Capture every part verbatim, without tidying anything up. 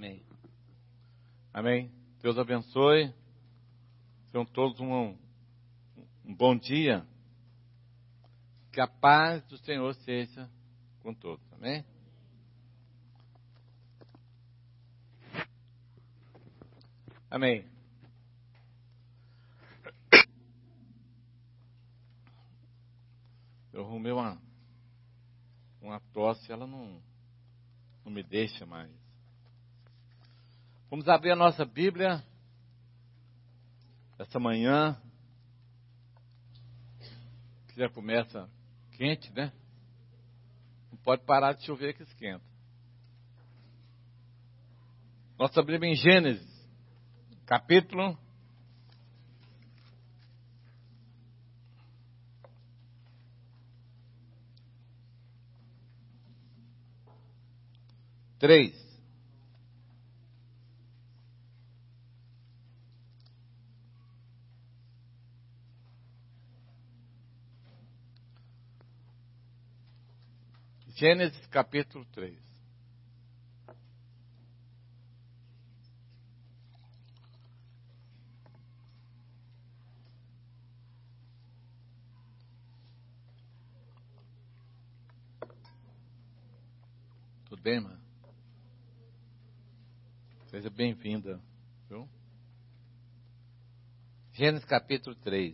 Amém. Amém. Deus abençoe. Tenham todos um, um bom dia. Que a paz do Senhor seja com todos. Amém. Amém. Eu arrumei uma, uma tosse, ela não, não me deixa mais. Vamos abrir a nossa Bíblia essa manhã, que já começa quente, né? Não pode parar de chover que esquenta. Nossa Bíblia em Gênesis, capítulo três. Gênesis capítulo três. Tudo bem, irmã? Seja bem-vinda, viu? Gênesis capítulo três.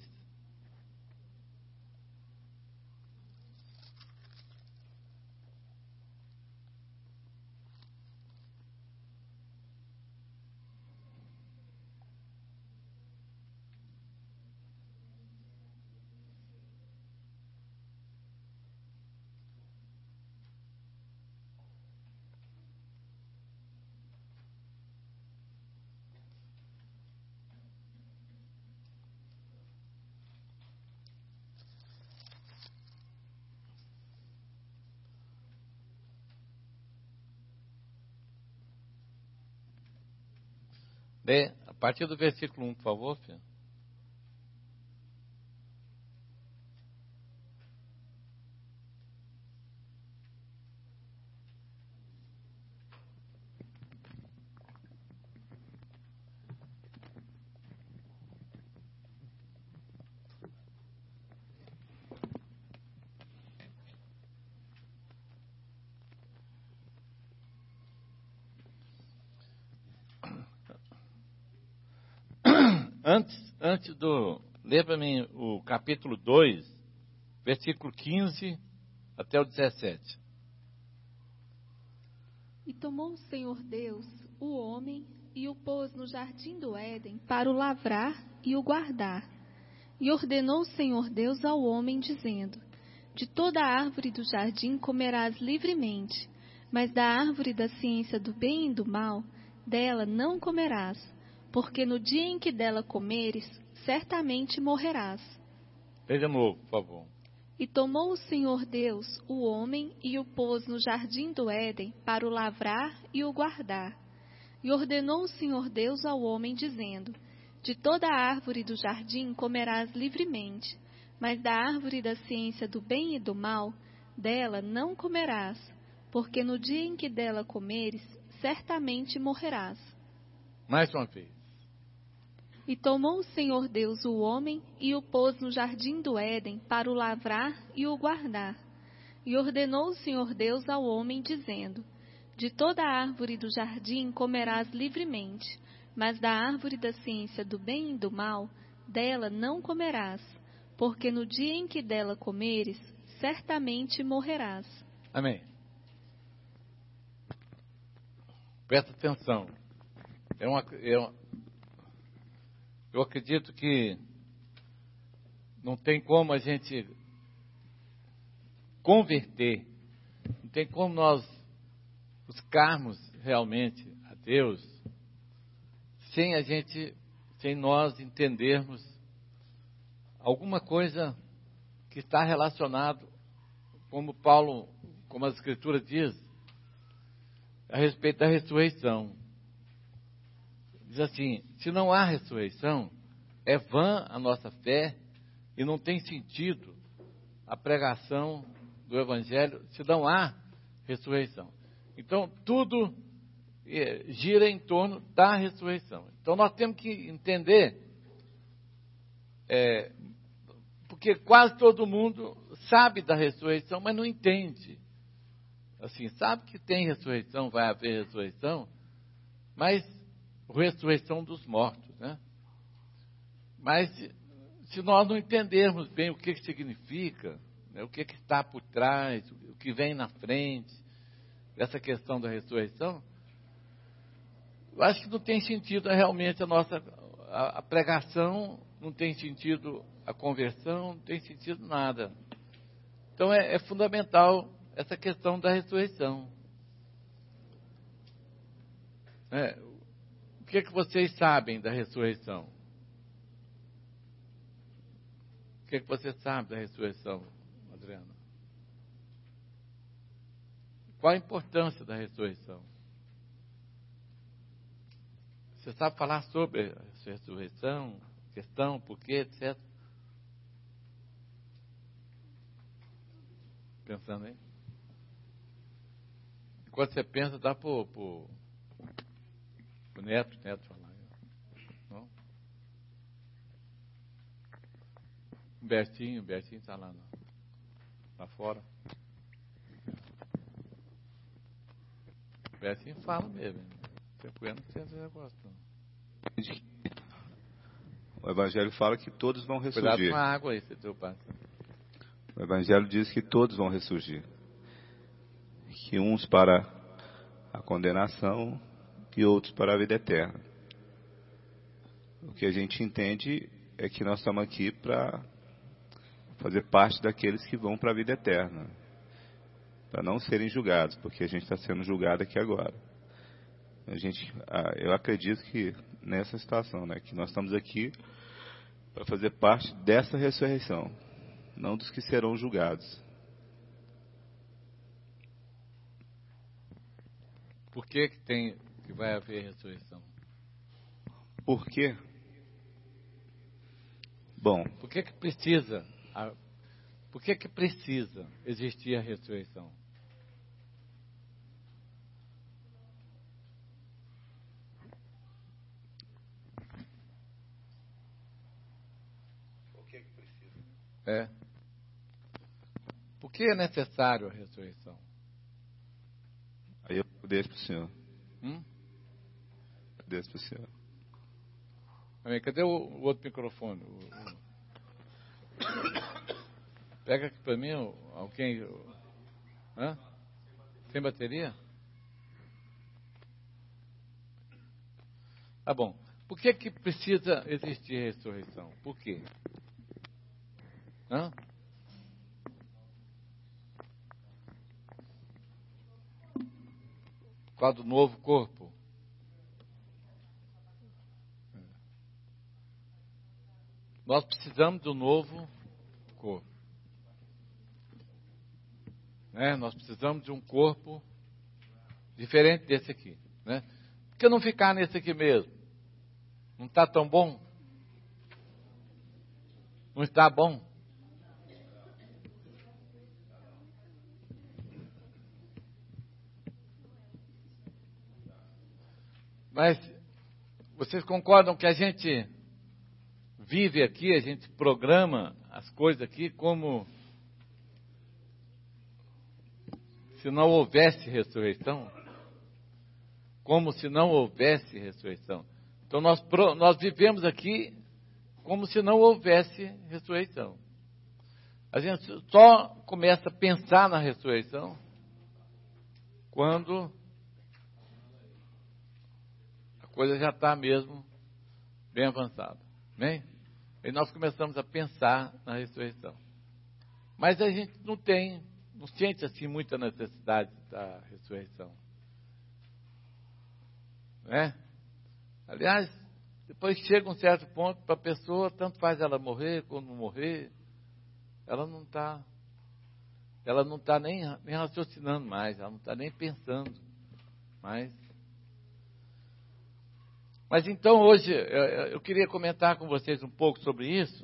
Lê a partir do versículo um, por favor, filho. Antes, antes do... Lê para mim o capítulo dois, versículo quinze até o dezessete. E tomou o Senhor Deus o homem e o pôs no jardim do Éden para o lavrar e o guardar. E ordenou o Senhor Deus ao homem, dizendo: de toda a árvore do jardim comerás livremente, mas da árvore da ciência do bem e do mal, dela não comerás, porque no dia em que dela comeres, certamente morrerás. Lê de novo, por favor. E tomou o Senhor Deus o homem e o pôs no jardim do Éden para o lavrar e o guardar. E ordenou o Senhor Deus ao homem, dizendo: de toda a árvore do jardim comerás livremente, mas da árvore da ciência do bem e do mal, dela não comerás, porque no dia em que dela comeres, certamente morrerás. Mais uma vez. E tomou o Senhor Deus o homem e o pôs no jardim do Éden para o lavrar e o guardar. E ordenou o Senhor Deus ao homem, dizendo: de toda a árvore do jardim comerás livremente, mas da árvore da ciência do bem e do mal, dela não comerás, porque no dia em que dela comeres, certamente morrerás. Amém. Presta atenção. É uma... É uma... Eu acredito que não tem como a gente converter, não tem como nós buscarmos realmente a Deus sem a gente, sem nós entendermos alguma coisa que está relacionado, como Paulo, como a Escritura diz, a respeito da ressurreição. Diz assim: se não há ressurreição, é vã a nossa fé e não tem sentido a pregação do Evangelho se não há ressurreição. Então, tudo gira em torno da ressurreição. Então nós temos que entender, é, porque quase todo mundo sabe da ressurreição, mas não entende. Assim, sabe que tem ressurreição, vai haver ressurreição, mas ressurreição dos mortos, né? Mas se nós não entendermos bem o que, que significa, né, o que, que está por trás, o que vem na frente, essa questão da ressurreição, eu acho que não tem sentido realmente a nossa a, a pregação, não tem sentido a conversão, não tem sentido nada. Então é, é fundamental essa questão da ressurreição. É, o que, que vocês sabem da ressurreição? O que, que você sabe da ressurreição, Adriana? Qual a importância da ressurreição? Você sabe falar sobre a ressurreição, questão, porquê, etcétera? Pensando aí? Enquanto você pensa, dá para o neto, neto falar. Não? O Bertinho, o Bertinho está lá, lá fora. O Bertinho fala mesmo. Você não tem esse negócio, não. O Evangelho fala que todos vão ressurgir. Cuidado com a água aí, seu pai. O Evangelho diz que todos vão ressurgir. Que uns para a condenação e outros para a vida eterna. O que a gente entende é que nós estamos aqui para fazer parte daqueles que vão para a vida eterna. Para não serem julgados, porque a gente está sendo julgado aqui agora. A gente, eu acredito que nessa situação, né, que nós estamos aqui para fazer parte dessa ressurreição, não dos que serão julgados. Por que que tem que vai haver ressurreição? Por quê? Bom, por que que precisa? A, por que que precisa existir a ressurreição? É. Por que é necessário a ressurreição? Aí eu deixo para o senhor. Hum? Deixo para o senhor. Amém. Cadê o, o outro microfone? O, o... Pega aqui para mim alguém. Hã? Sem bateria? Tá bom. Por que que precisa existir ressurreição? Por quê? Hã? Por causa do novo corpo. Nós precisamos do novo corpo. Né? Nós precisamos de um corpo diferente desse aqui. Né? Por que não ficar nesse aqui mesmo? Não está tão bom? Não está bom? Mas vocês concordam que a gente vive aqui, a gente programa as coisas aqui como se não houvesse ressurreição? Como se não houvesse ressurreição. Então nós, nós vivemos aqui como se não houvesse ressurreição. A gente só começa a pensar na ressurreição quando a coisa já está mesmo bem avançada. Amém? E nós começamos a pensar na ressurreição. Mas a gente não tem, não sente assim muita necessidade da ressurreição. Né? Aliás, depois chega um certo ponto para a pessoa, tanto faz ela morrer como não morrer, ela não está ela não está nem, nem raciocinando mais, ela não está nem pensando mais. Mas então hoje eu, eu queria comentar com vocês um pouco sobre isso.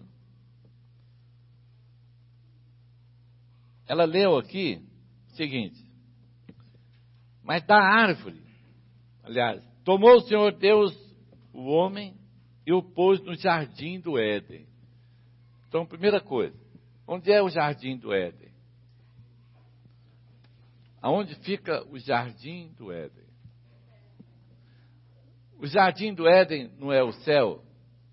Ela leu aqui o seguinte: mas da árvore Aliás, tomou o Senhor Deus o homem e o pôs no jardim do Éden. Então, primeira coisa, onde é o jardim do Éden? Aonde fica o jardim do Éden? O jardim do Éden não é o céu?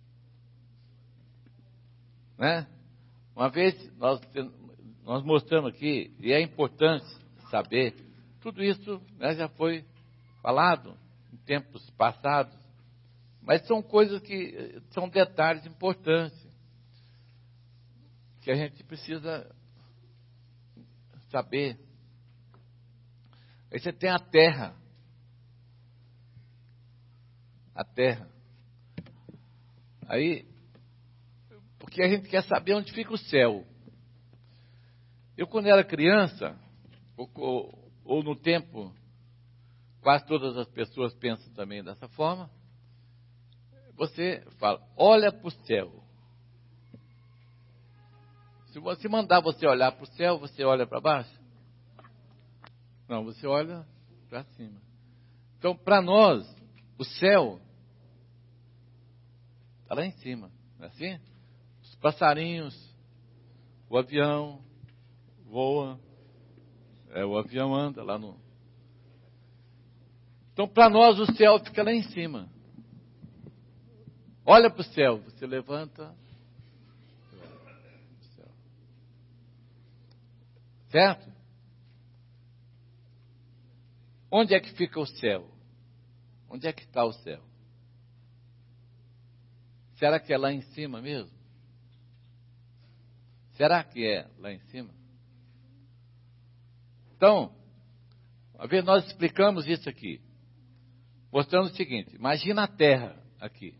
Né? Uma vez nós, nós mostramos aqui, e é importante saber, tudo isso, né, já foi falado em tempos passados, mas são coisas que são detalhes importantes que a gente precisa saber. Aí você tem a terra, a terra. Aí, porque a gente quer saber onde fica o céu. Eu, quando era criança, ou, ou, ou no tempo, quase todas as pessoas pensam também dessa forma, você fala, olha para o céu. Se você mandar você olhar para o céu, você olha para baixo? Não, você olha para cima. Então, para nós, o céu está lá em cima, não é assim? Os passarinhos, o avião voa, é, o avião anda lá no... Então, para nós, o céu fica lá em cima. Olha para o céu, você levanta... Certo? Onde é que fica o céu? Onde é que está o céu? Será que é lá em cima mesmo? Será que é lá em cima? Então, uma vez nós explicamos isso aqui, mostrando o seguinte, imagina a terra aqui.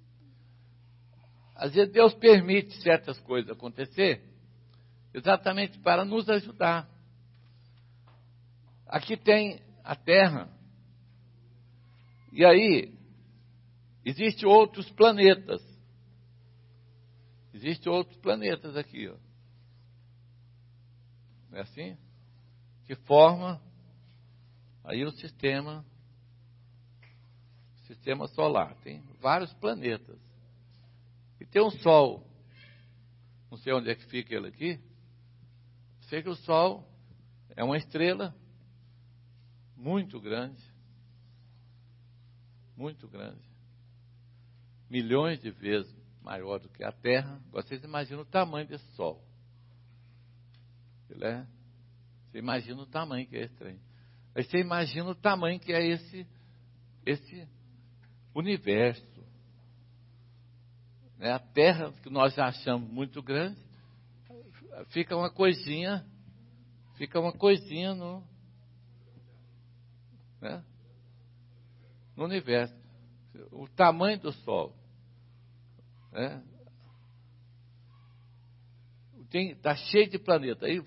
Às vezes Deus permite certas coisas acontecer, exatamente para nos ajudar. Aqui tem a terra, e aí existem outros planetas. Existem outros planetas aqui, ó. Não é assim? Que forma aí o sistema, sistema solar. Tem vários planetas. E tem um Sol. Não sei onde é que fica ele aqui. Sei que o Sol é uma estrela muito grande. Muito grande. Milhões de vezes maior do que a Terra. Vocês imaginam o tamanho desse Sol. Ele é, você imagina o tamanho que é esse trem. Aí você imagina o tamanho que é esse, esse universo. Né? A Terra, que nós já achamos muito grande, fica uma coisinha, fica uma coisinha no, né? no universo. O tamanho do Sol. Né? Está cheio de planetas. Aí,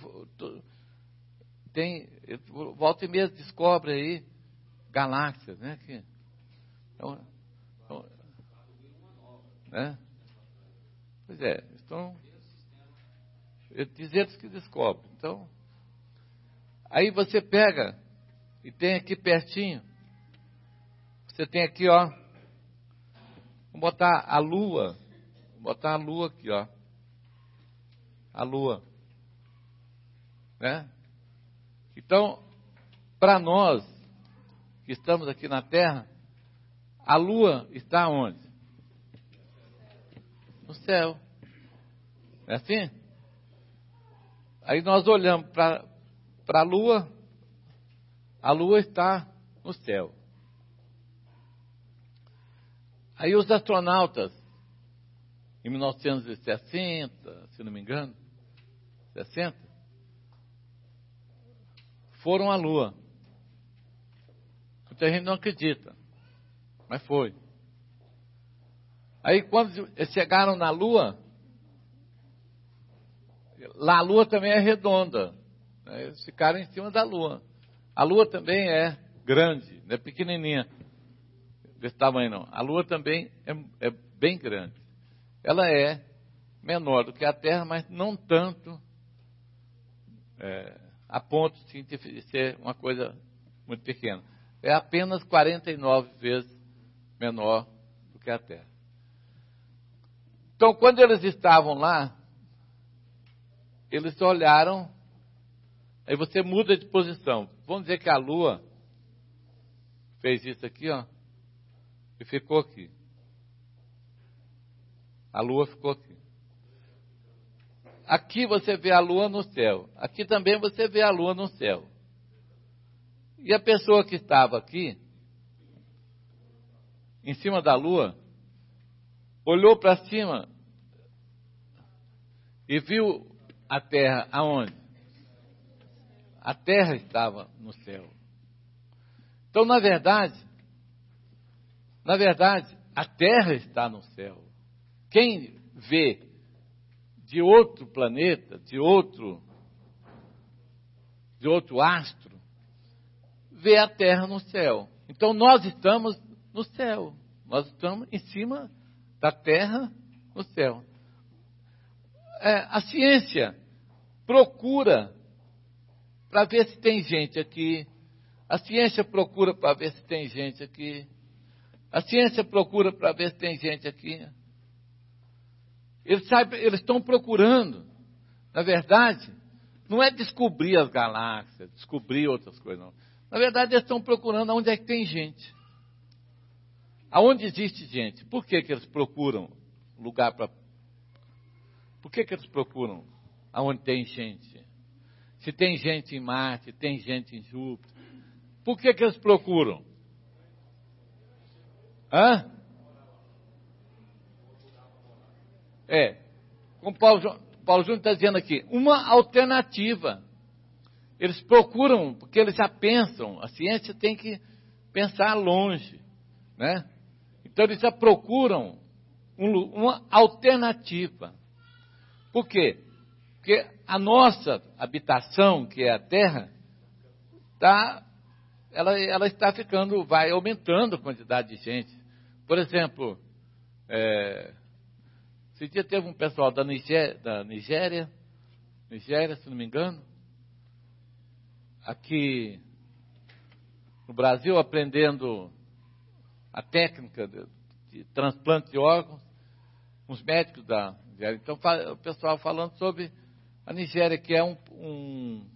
tem, volta e meia descobre aí galáxias, né? Que, então, então, né? Pois é, estão dizendo que descobre. Então, aí você pega e tem aqui pertinho, você tem aqui, ó, vamos botar a Lua, vamos botar a Lua aqui, ó, a Lua, né? Então, para nós que estamos aqui na Terra, a Lua está onde? No céu. Não é assim? Aí nós olhamos para a Lua, a Lua está no céu. Aí os astronautas, em mil novecentos e sessenta, se não me engano, sessenta, foram à Lua. Muita gente não acredita, mas foi. Aí quando eles chegaram na Lua, lá a Lua também é redonda. Né? Eles ficaram em cima da Lua. A Lua também é grande, não é pequenininha desse tamanho não. A Lua também é, é bem grande. Ela é menor do que a Terra, mas não tanto é, a ponto de ser uma coisa muito pequena. é apenas quarenta e nove vezes menor do que a Terra. Então, quando eles estavam lá, eles olharam, aí você muda de posição. Vamos dizer que a Lua fez isso aqui, ó, e ficou aqui. A Lua ficou aqui. Aqui você vê a Lua no céu. Aqui também você vê a Lua no céu. E a pessoa que estava aqui, em cima da Lua, olhou para cima e viu a Terra aonde? A Terra estava no céu. Então, na verdade, na verdade, a Terra está no céu. Quem vê de outro planeta, de outro, de outro astro, vê a Terra no céu. Então, nós estamos no céu. Nós estamos em cima da Terra no céu. É, a ciência procura para ver se tem gente aqui. A ciência procura para ver se tem gente aqui. A ciência procura para ver se tem gente aqui. Eles, sabem, eles estão procurando. Na verdade, não é descobrir as galáxias, descobrir outras coisas, não. Na verdade, eles estão procurando onde é que tem gente. Aonde existe gente. Por que que eles procuram lugar para... Por que que eles procuram aonde tem gente? Se tem gente em Marte, tem gente em Júpiter. Por que que eles procuram? Hã? É, como Paulo, Paulo Júnior está dizendo aqui, uma alternativa. Eles procuram, porque eles já pensam, a ciência tem que pensar longe, né? Então eles já procuram um, uma alternativa. Por quê? Porque a nossa habitação, que é a Terra, tá, ela, ela está ficando, vai aumentando a quantidade de gente. Por exemplo, é, esse dia teve um pessoal da Nigéria, da Nigéria, Nigéria, se não me engano, aqui no Brasil, aprendendo a técnica de, de transplante de órgãos, uns médicos da Nigéria. Então, o pessoal falando sobre a Nigéria, que é um, um,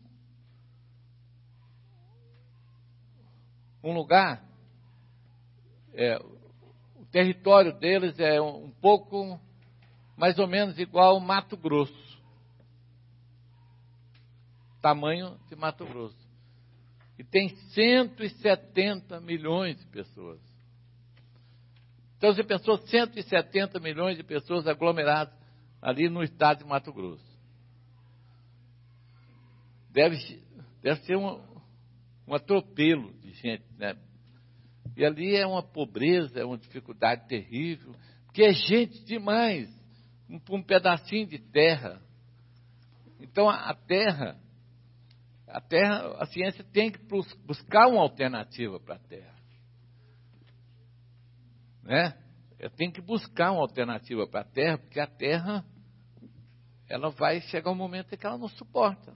um lugar, é, o território deles é um, um pouco... mais ou menos igual ao Mato Grosso. Tamanho de Mato Grosso. E tem cento e setenta milhões de pessoas. Então você pensou cento e setenta milhões de pessoas aglomeradas ali no estado de Mato Grosso. Deve, deve ser um, um atropelo de gente, né? E ali é uma pobreza, é uma dificuldade terrível, porque é gente demais. Um, um pedacinho de terra. Então a, a terra, a terra, a ciência tem que buscar uma alternativa para a terra, né? Tem que buscar uma alternativa para a terra, porque a terra, ela vai chegar um momento em que ela não suporta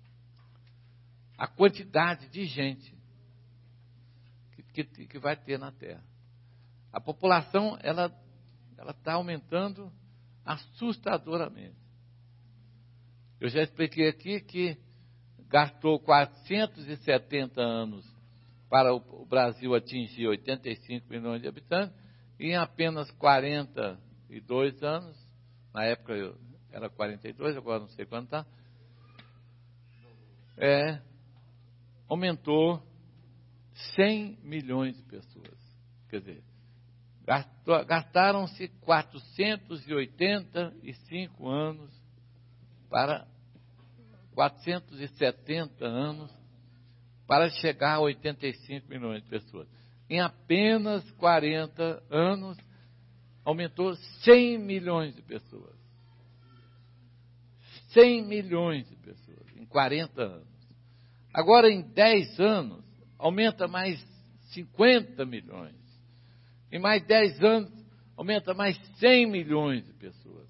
a quantidade de gente que, que, que vai ter na terra. A população, ela ela está aumentando assustadoramente. Eu já expliquei aqui que gastou quatrocentos e setenta anos para o Brasil atingir oitenta e cinco milhões de habitantes, e em apenas quarenta e dois anos, na época eu era quarenta e dois, agora não sei quanto está, é, aumentou cem milhões de pessoas. Quer dizer, gastaram-se quatrocentos e oitenta e cinco anos para quatrocentos e setenta anos para chegar a oitenta e cinco milhões de pessoas. Em apenas quarenta anos, aumentou cem milhões de pessoas. cem milhões de pessoas em quarenta anos. Agora, em dez anos, aumenta mais cinquenta milhões. Em mais dez anos, aumenta mais cem milhões de pessoas.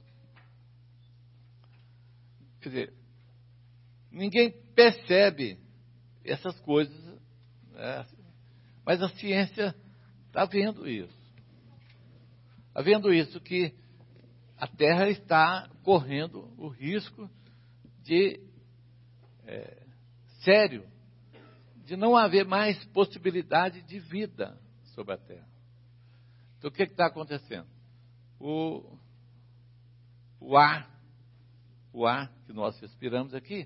Quer dizer, ninguém percebe essas coisas, né? Mas a ciência está vendo isso. Está vendo isso, que a Terra está correndo o risco de, é, sério, de não haver mais possibilidade de vida sobre a Terra. Então, o que está acontecendo? O, o ar, o ar que nós respiramos aqui,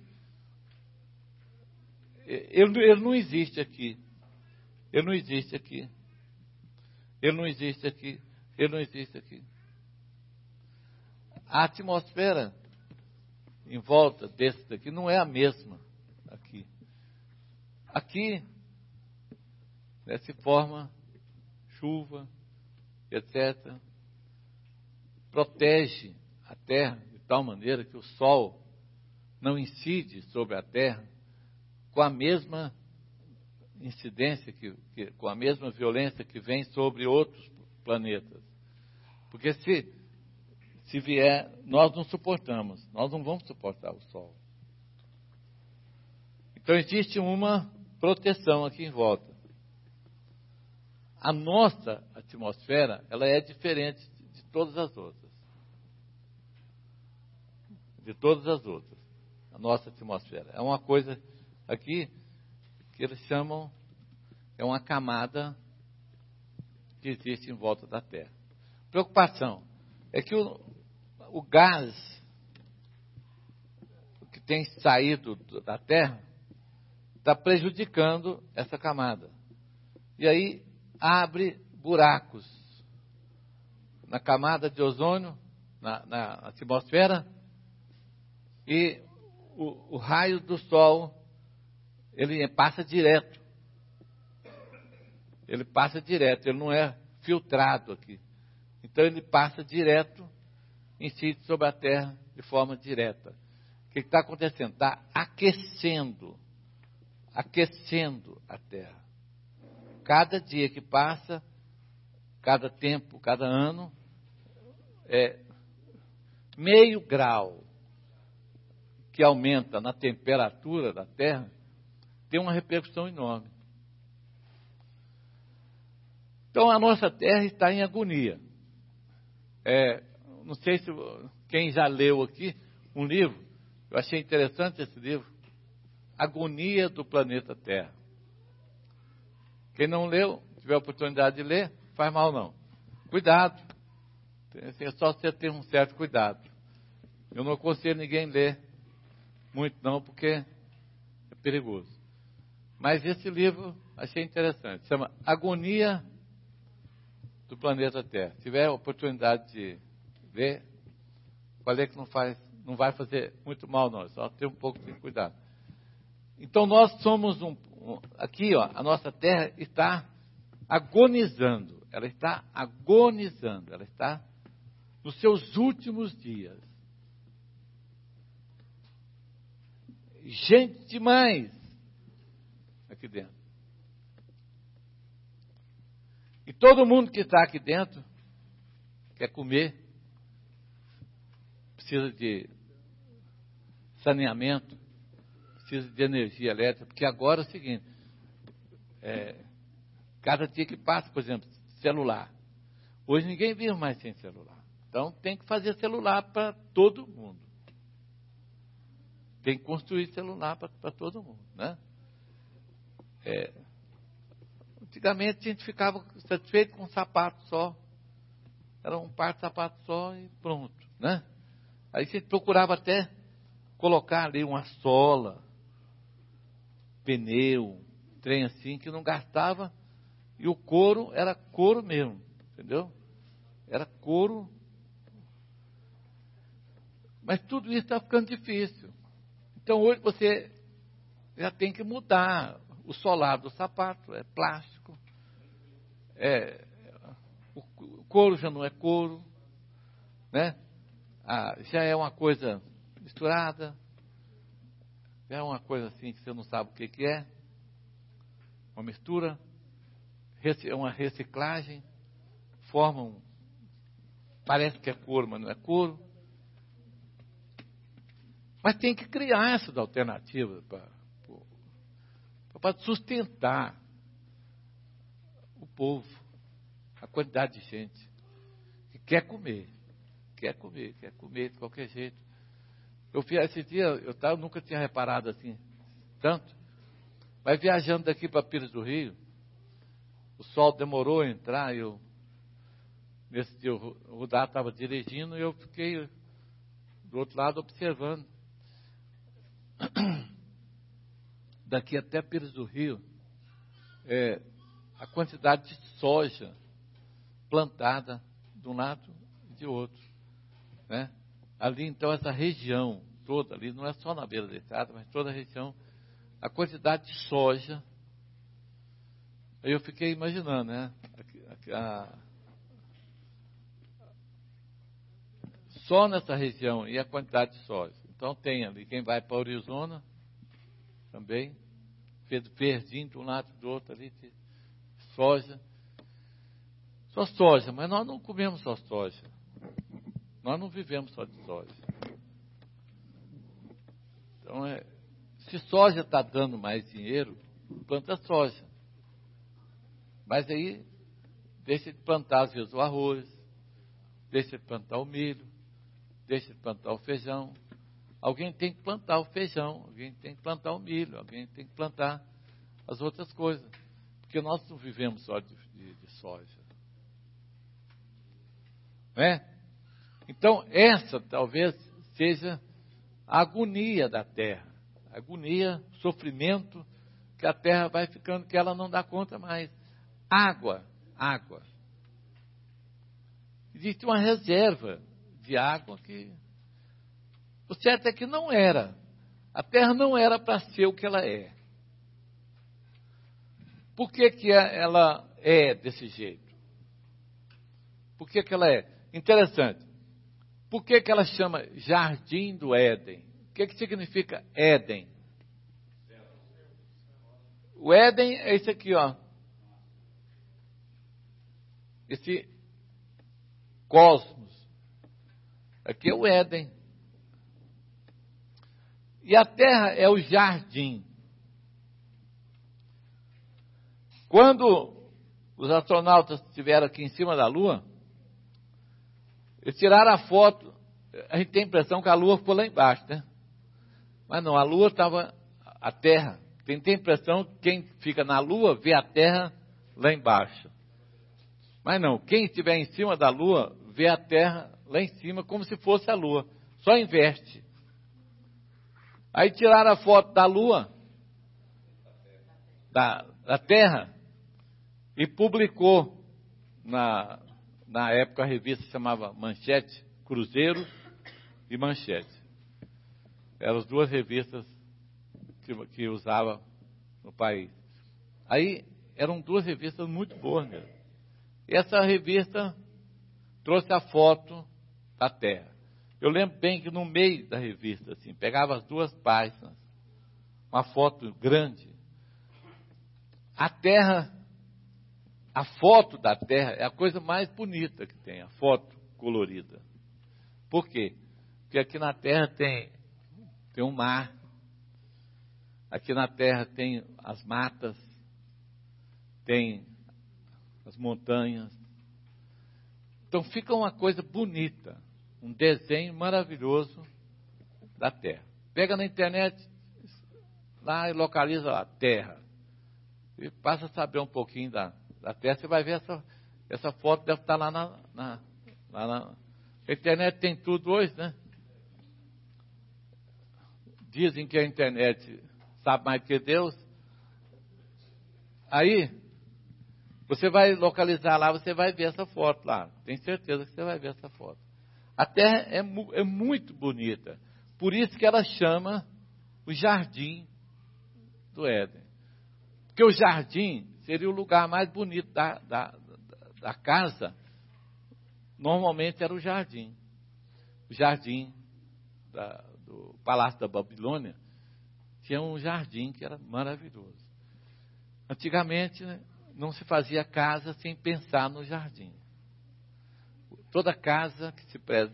ele, ele não existe aqui. Ele não existe aqui. Ele não existe aqui. Ele não existe aqui. A atmosfera em volta desse daqui não é a mesma aqui. Aqui, né, se forma chuva, etcétera. Protege a Terra de tal maneira que o Sol não incide sobre a Terra com a mesma incidência, que, que, com a mesma violência que vem sobre outros planetas. Porque se, se vier, nós não suportamos, nós não vamos suportar o Sol. Então existe uma proteção aqui em volta. A nossa atmosfera, ela é diferente de, de todas as outras. De todas as outras. A nossa atmosfera. É uma coisa aqui que eles chamam, é uma camada que existe em volta da Terra. Preocupação é que o, o gás que tem saído da Terra está prejudicando essa camada. E aí abre buracos na camada de ozônio, na, na atmosfera, e o, o raio do Sol, ele passa direto. Ele passa direto, ele não é filtrado aqui. Então ele passa direto, incide sobre a Terra de forma direta. O que está acontecendo? Está aquecendo, aquecendo a Terra. Cada dia que passa, cada tempo, cada ano, é meio grau que aumenta na temperatura da Terra, tem uma repercussão enorme. Então a nossa Terra está em agonia. É, não sei se quem já leu aqui um livro, eu achei interessante esse livro, Agonia do Planeta Terra. Quem não leu, tiver a oportunidade de ler, faz mal não. Cuidado. É só você ter um certo cuidado. Eu não aconselho ninguém ler muito não, porque é perigoso. Mas esse livro achei interessante. Chama Agonia do Planeta Terra. Se tiver a oportunidade de ver, falei que não, faz, não vai fazer muito mal não, só ter um pouco de cuidado. Então nós somos um, um aqui, ó, a nossa Terra está agonizando, ela está agonizando, ela está nos seus últimos dias. Gente demais aqui dentro. E todo mundo que está aqui dentro quer comer, precisa de saneamento, precisa de energia elétrica, porque agora é o seguinte, é, cada dia que passa, por exemplo, celular. Hoje ninguém vive mais sem celular. Então tem que fazer celular para todo mundo. Tem que construir celular para todo mundo, né? É, antigamente a gente ficava satisfeito com um sapato só. Era um par de sapato só e pronto, né? Aí a gente procurava até colocar ali uma sola, pneu, trem assim, que não gastava. E o couro era couro mesmo, entendeu? Era couro. Mas tudo isso está ficando difícil. Então hoje você já tem que mudar o solado do sapato, é plástico, é, o couro já não é couro, né? Ah, já é uma coisa misturada, já é uma coisa assim que você não sabe o que, que é, uma mistura, uma reciclagem, formam, parece que é couro, mas não é couro. Mas tem que criar essas alternativas para sustentar o povo, a quantidade de gente que quer comer, quer comer, quer comer de qualquer jeito. Eu vi esse dia, eu, tava, eu nunca tinha reparado assim, tanto, mas viajando daqui para Pires do Rio, o sol demorou a entrar, eu, nesse dia o Rudá estava dirigindo e eu fiquei do outro lado observando. Daqui até Pires do Rio, é, a quantidade de soja plantada de um lado e de outro, né? Ali, então, essa região toda, ali, não é só na beira da estrada, mas toda a região, a quantidade de soja. Aí eu fiquei imaginando, né? A, a, só nessa região e a quantidade de soja. Então, tem ali, quem vai para Arizona, também, verdinho de um lado e do outro ali, de soja. Só soja, mas nós não comemos só soja. Nós não vivemos só de soja. Então, é, se soja está dando mais dinheiro, planta soja. Mas aí, deixa de plantar, às vezes, o arroz, deixa de plantar o milho, deixa de plantar o feijão. Alguém tem que plantar o feijão, alguém tem que plantar o milho, alguém tem que plantar as outras coisas. Porque nós não vivemos só de, de, de soja. Não é? Então, essa talvez seja a agonia da terra. A agonia, sofrimento, que a terra vai ficando, que ela não dá conta mais. Água, água. Existe uma reserva de água que... O certo é que não era. A terra não era para ser o que ela é. Por que que ela é desse jeito? Por que que ela é? Interessante. Por que que ela chama Jardim do Éden? O que que significa Éden? O Éden é esse aqui, ó. Esse cosmos. Aqui é o Éden. E a Terra é o jardim. Quando os astronautas estiveram aqui em cima da Lua, eles tiraram a foto, a gente tem a impressão que a Lua ficou lá embaixo, né? Mas não, a Lua estava, a Terra, tem, tem a impressão que quem fica na Lua vê a Terra lá embaixo. Mas não, quem estiver em cima da Lua vê a Terra lá em cima como se fosse a Lua, só inverte. Aí tiraram a foto da Lua, da, da Terra, e publicou na... Na época a revista se chamava Manchete, Cruzeiro e Manchete. Eram as duas revistas que, que usava no país. Aí eram duas revistas muito boas mesmo. E essa revista trouxe a foto da Terra. Eu lembro bem que no meio da revista, assim, pegava as duas páginas, uma foto grande. A Terra... A foto da Terra é a coisa mais bonita que tem, a foto colorida. Por quê? Porque aqui na Terra tem, tem um mar, aqui na Terra tem as matas, tem as montanhas. Então fica uma coisa bonita, um desenho maravilhoso da Terra. Pega na internet, lá e localiza lá, Terra. E passa a saber um pouquinho da... da Terra, você vai ver essa, essa foto, deve estar lá na, na, lá na... A internet tem tudo hoje, né? Dizem que a internet sabe mais que Deus. Aí, você vai localizar lá, você vai ver essa foto lá. Tenho certeza que você vai ver essa foto. A Terra é, é muito bonita. Por isso que ela chama o Jardim do Éden. Porque o jardim seria o lugar mais bonito da, da, da, da casa. Normalmente era o jardim. O jardim da, do Palácio da Babilônia tinha um jardim que era maravilhoso. Antigamente, né, não se fazia casa sem pensar no jardim. Toda casa que se preze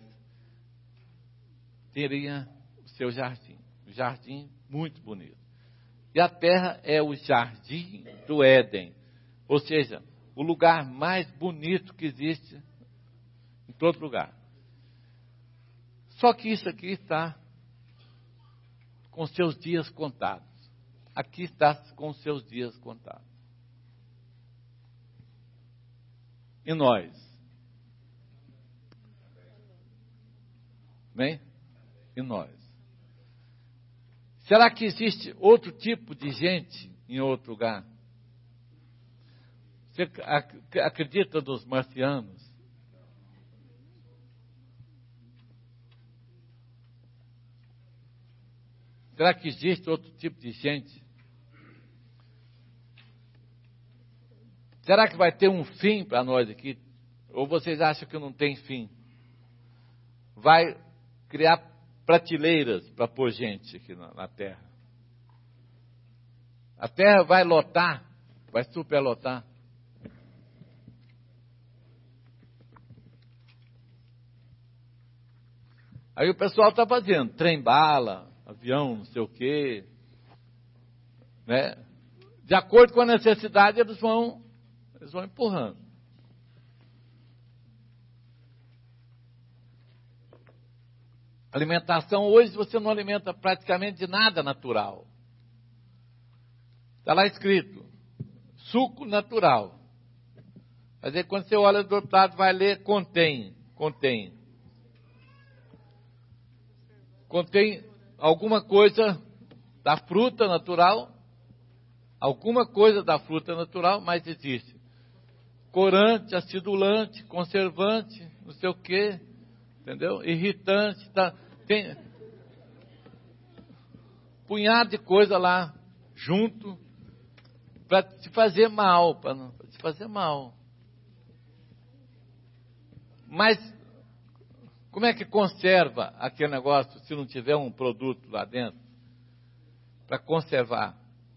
teria o seu jardim. Um jardim muito bonito. E a terra é o jardim do Éden. Ou seja, o o lugar mais bonito que existe em todo lugar. Só que isso aqui está com seus dias contados. Aqui está com seus dias contados. E nós? Bem? E nós? Será que existe outro tipo de gente em outro lugar? Você acredita nos marcianos? Será que existe outro tipo de gente? Será que vai ter um fim para nós aqui? Ou vocês acham que não tem fim? Vai criar prateleiras para pôr gente aqui na, na Terra. A Terra vai lotar, vai superlotar. Aí o pessoal está fazendo trem-bala, avião, não sei o quê, né? De acordo com a necessidade, eles vão, eles vão empurrando. Alimentação, hoje você não alimenta praticamente de nada natural. Está lá escrito, suco natural. Mas aí quando você olha do outro lado, vai ler, contém, contém. Contém alguma coisa da fruta natural, alguma coisa da fruta natural, mas existe corante, acidulante, conservante, não sei o quê, entendeu? Irritante, tá, tem punhado de coisa lá junto para te fazer mal, para te fazer mal. Mas como é que conserva aquele negócio se não tiver um produto lá dentro para conservar?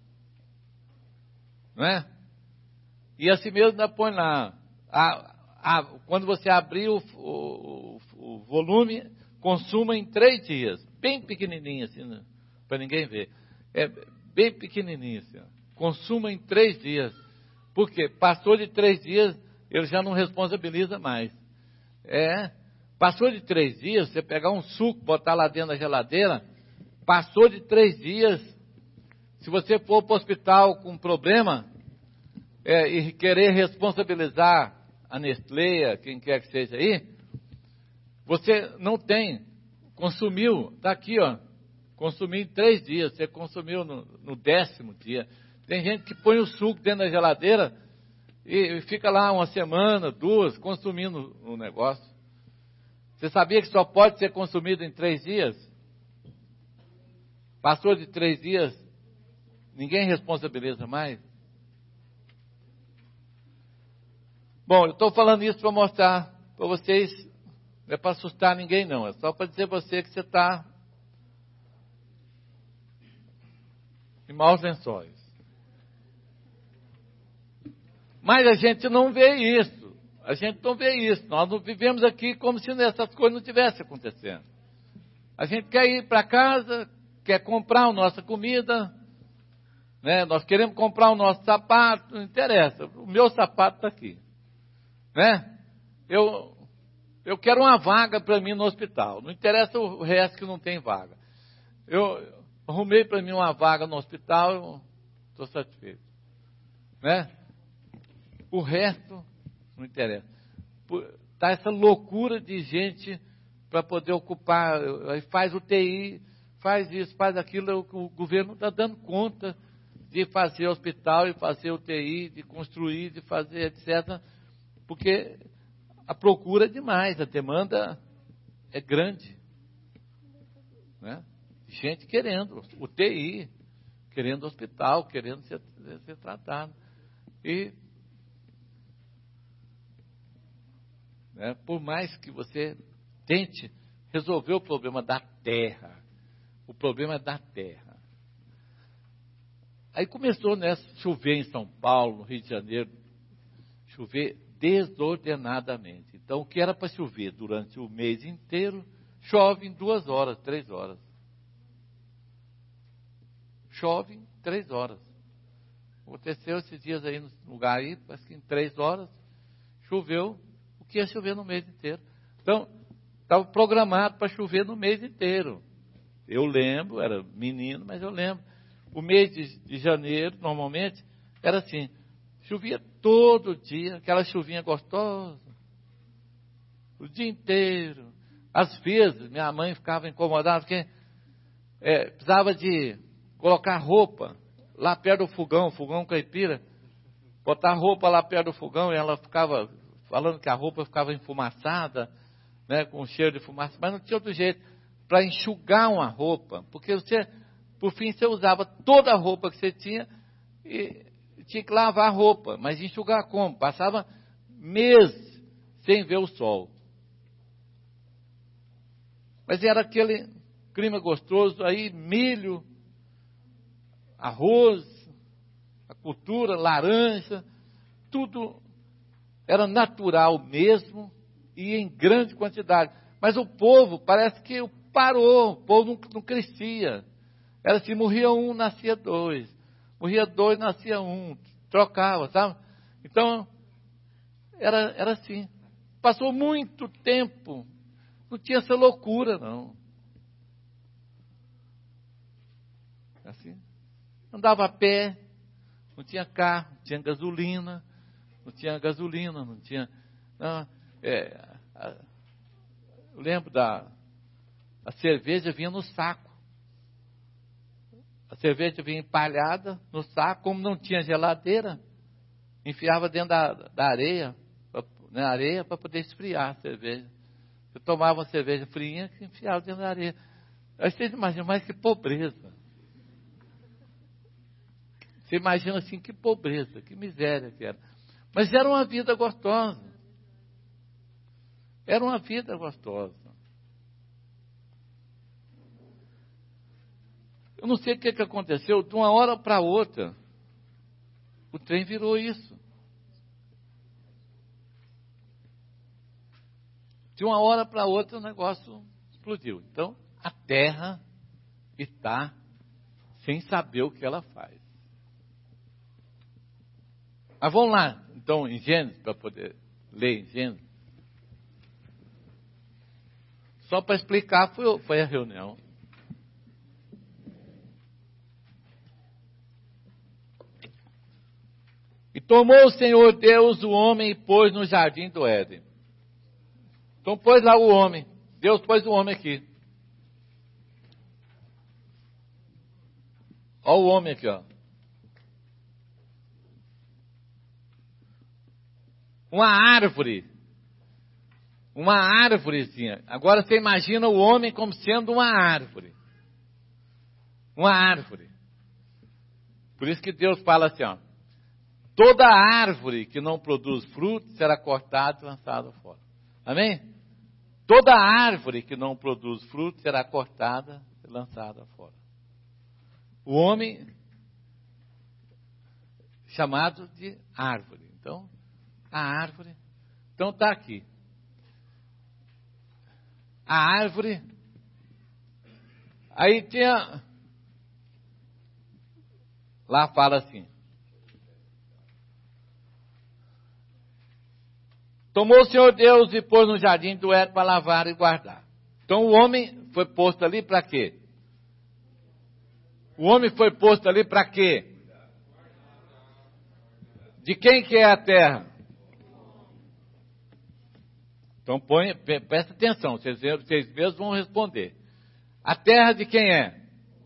Não é? E assim mesmo ainda põe lá. A, a, quando você abrir o, o, o volume, consuma em três dias. Bem pequenininho assim, né? Para ninguém ver. É bem pequenininho assim. Ó. Consuma em três dias. Por quê? Passou de três dias, ele já não responsabiliza mais. É... Passou de três dias, você pegar um suco, botar lá dentro da geladeira, passou de três dias, se você for para o hospital com um problema, é, e querer responsabilizar a Nestlé, quem quer que seja aí, você não tem, consumiu, está aqui, ó, consumiu em três dias, você consumiu no, no décimo dia. Tem gente que põe o suco dentro da geladeira e, e fica lá uma semana, duas, consumindo o negócio. Você sabia que só pode ser consumido em três dias? Passou de três dias, ninguém responsabiliza mais? Bom, eu estou falando isso para mostrar para vocês, não é para assustar ninguém não, é só para dizer a você que você está em maus lençóis. Mas a gente não vê isso. A gente não vê isso. Nós não vivemos aqui como se essas coisas não tivessem acontecendo. A gente quer ir para casa, quer comprar a nossa comida, né? Nós queremos comprar o nosso sapato, não interessa. O meu sapato está aqui. Né? Eu, eu quero uma vaga para mim no hospital. Não interessa o resto que não tem vaga. Eu arrumei para mim uma vaga no hospital, eu estou satisfeito. Né? O resto... não interessa. Está essa loucura de gente para poder ocupar, faz U T I, faz isso, faz aquilo, o governo não está dando conta de fazer hospital e fazer U T I, de construir, de fazer, etcétera, porque a procura é demais, a demanda é grande. Né? Gente querendo U T I, querendo hospital, querendo ser, ser tratado. E né, por mais que você tente resolver o problema da terra, o problema é da terra. Aí começou, né, a chover em São Paulo, no Rio de Janeiro, chover desordenadamente. Então, o que era para chover durante o mês inteiro, chove em duas horas, três horas. Chove em três horas. Aconteceu esses dias aí no lugar aí, parece que em três horas, choveu o que ia chover no mês inteiro. Então, estava programado para chover no mês inteiro. Eu lembro, era menino, mas eu lembro. O mês de, de janeiro, normalmente, era assim, chovia todo dia, aquela chuvinha gostosa, o dia inteiro. Às vezes, minha mãe ficava incomodada, porque é, precisava de colocar roupa lá perto do fogão, fogão caipira, botar roupa lá perto do fogão, e ela ficava falando que a roupa ficava enfumaçada, né, com cheiro de fumaça, mas não tinha outro jeito para enxugar uma roupa, porque você, por fim, você usava toda a roupa que você tinha e tinha que lavar a roupa, mas enxugar como? Passava meses sem ver o sol. Mas era aquele clima gostoso, aí milho, arroz, a cultura, laranja, tudo era natural mesmo e em grande quantidade. Mas o povo parece que parou, o povo não, não crescia. Era assim, morria um, nascia dois. Morria dois, nascia um. Trocava, sabe? Então, era, era assim. Passou muito tempo. Não tinha essa loucura, não. Assim. Andava a pé, não tinha carro, não tinha gasolina, não tinha gasolina, não tinha... Não, é, a, eu lembro da... A cerveja vinha no saco. A cerveja vinha empalhada no saco, como não tinha geladeira, enfiava dentro da, da areia, pra, na areia para poder esfriar a cerveja. Eu tomava uma cerveja fria e enfiava dentro da areia. Aí vocês imaginam, mas que pobreza. Você imagina assim, que pobreza, que miséria que era. Mas era uma vida gostosa. Era uma vida gostosa. Eu não sei o que, que aconteceu, de uma hora para outra, o trem virou isso. De uma hora para outra o negócio explodiu. Então, a terra está sem saber o que ela faz. Mas vamos lá, então, em Gênesis, para poder ler em Gênesis. Só para explicar, foi, foi a reunião. E tomou o Senhor Deus o homem e pôs no jardim do Éden. Então pôs lá o homem. Deus pôs o homem aqui. Olha o homem aqui, ó. Uma árvore. Uma árvorezinha. Agora você imagina o homem como sendo uma árvore. Uma árvore. Por isso que Deus fala assim, ó. Toda árvore que não produz fruto será cortada e lançada fora. Amém? Toda árvore que não produz fruto será cortada e lançada fora. O homem chamado de árvore. Então, a árvore. Então está aqui. A árvore. Aí tinha. Lá fala assim. Tomou o Senhor Deus e pôs no jardim do Éden para lavar e guardar. Então o homem foi posto ali para quê? O homem foi posto ali para quê? De quem que é a terra? Então põe, presta atenção, vocês, vocês mesmos vão responder. A terra de quem é?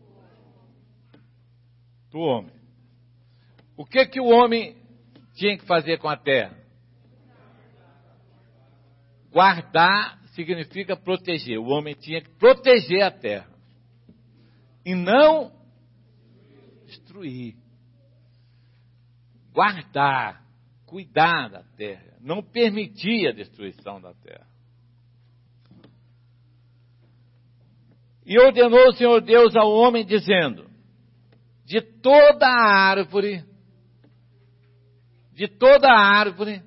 Do homem. O que que o homem tinha que fazer com a terra? Guardar significa proteger. O homem tinha que proteger a terra. E não destruir. Guardar, cuidar da terra. Não permitir a destruição da terra. E ordenou o Senhor Deus ao homem, dizendo: de toda árvore, de toda árvore.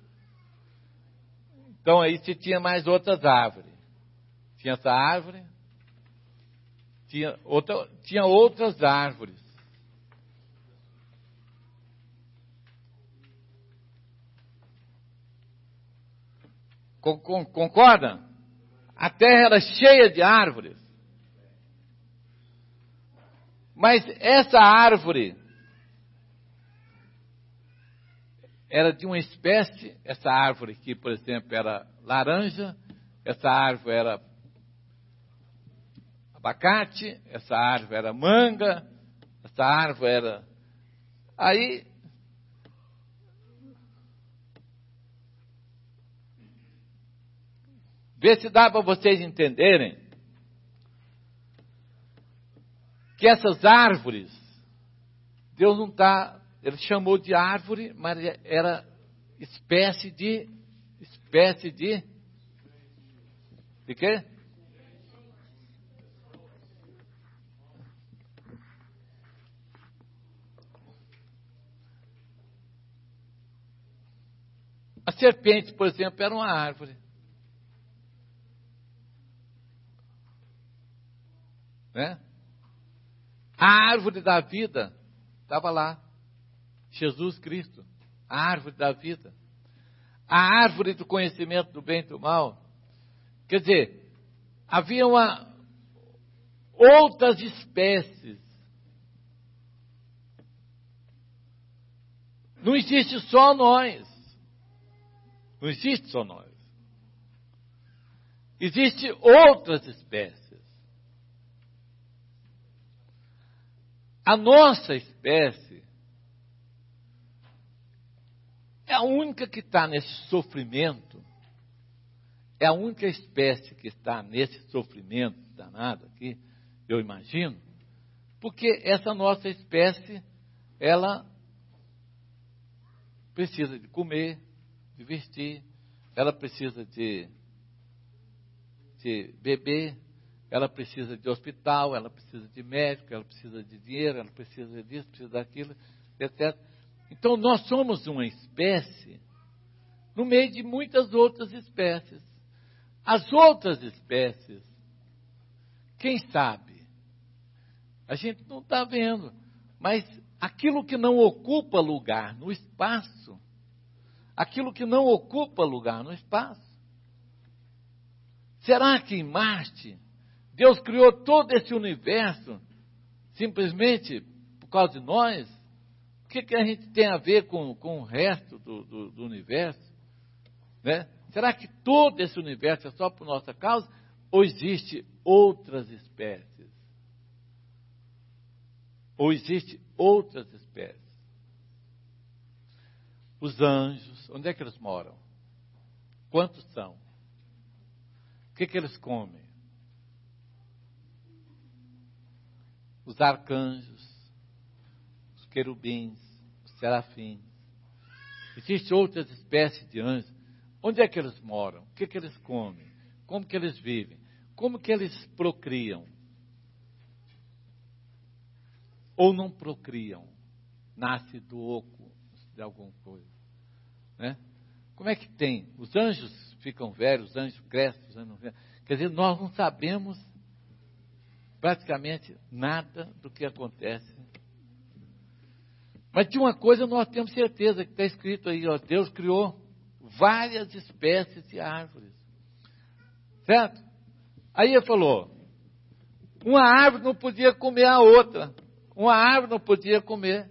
Então aí se tinha mais outras árvores. Tinha essa árvore, tinha, outra, tinha outras árvores. Concorda? A terra era cheia de árvores. Mas essa árvore era de uma espécie, essa árvore aqui, por exemplo, era laranja, essa árvore era abacate, essa árvore era manga, essa árvore era... Aí, vê se dá para vocês entenderem que essas árvores, Deus não está, Ele chamou de árvore, mas era espécie de, espécie de, de quê? A serpente, por exemplo, era uma árvore. Né? A árvore da vida estava lá. Jesus Cristo. A árvore da vida. A árvore do conhecimento do bem e do mal. Quer dizer, havia uma, outras espécies. Não existe só nós. Não existe só nós. Existem outras espécies. A nossa espécie é a única que está nesse sofrimento, é a única espécie que está nesse sofrimento danado aqui, eu imagino, porque essa nossa espécie, ela precisa de comer, de vestir, ela precisa de, de beber, ela precisa de hospital, ela precisa de médico, ela precisa de dinheiro, ela precisa disso, precisa daquilo, etcétera. Então, nós somos uma espécie no meio de muitas outras espécies. As outras espécies, quem sabe? A gente não está vendo, mas aquilo que não ocupa lugar no espaço, aquilo que não ocupa lugar no espaço, será que em Marte Deus criou todo esse universo simplesmente por causa de nós? O que, que a gente tem a ver com, com o resto do, do, do universo? Né? Será que todo esse universo é só por nossa causa? Ou existe outras espécies? Ou existe outras espécies? Os anjos, onde é que eles moram? Quantos são? O que, que eles comem? Os arcanjos, os querubins, os serafins. Existem outras espécies de anjos. Onde é que eles moram? O que, que eles comem? Como que eles vivem? Como que eles procriam? Ou não procriam? Nasce do oco de alguma coisa. Né? Como é que tem? Os anjos ficam velhos, os anjos crescem, os anjos não crescem. Quer dizer, nós não sabemos praticamente nada do que acontece. Mas de uma coisa nós temos certeza, que está escrito aí, ó, Deus criou várias espécies de árvores. Certo? Aí ele falou, uma árvore não podia comer a outra. Uma árvore não podia comer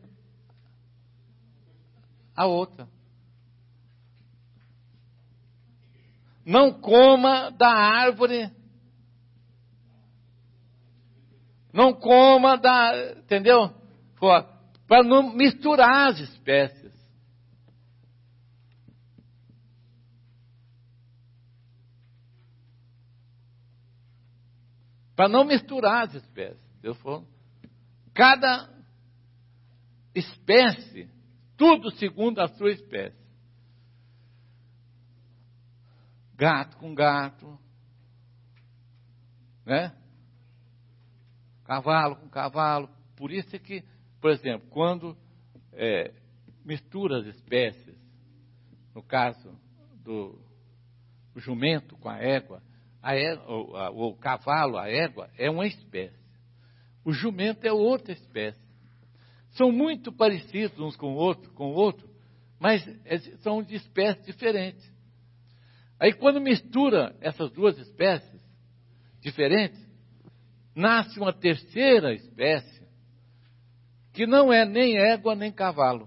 a outra. Não coma da árvore. Não coma da... Entendeu? Para não misturar as espécies. Para não misturar as espécies. Deus falou. Cada espécie, tudo segundo a sua espécie. Gato com gato, né? Cavalo com cavalo. Por isso é que, por exemplo, quando é, mistura as espécies, no caso do o jumento com a égua, a égua o, a, o cavalo, a égua, é uma espécie. O jumento é outra espécie. São muito parecidos uns com o outro, com o outro, mas são de espécies diferentes. Aí quando mistura essas duas espécies diferentes, nasce uma terceira espécie, que não é nem égua nem cavalo.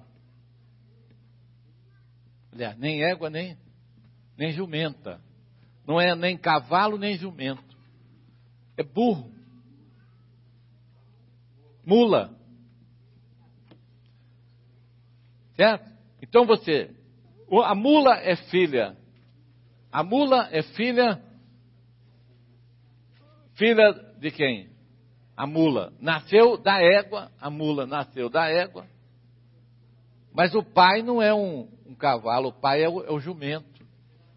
Aliás, nem égua nem, nem jumenta. Não é nem cavalo nem jumento. É burro. Mula. Certo? Então você, a mula é filha. A mula é filha, filha de quem? A mula. Nasceu da égua, a mula nasceu da égua. Mas o pai não é um, um cavalo, o pai é o, é o jumento.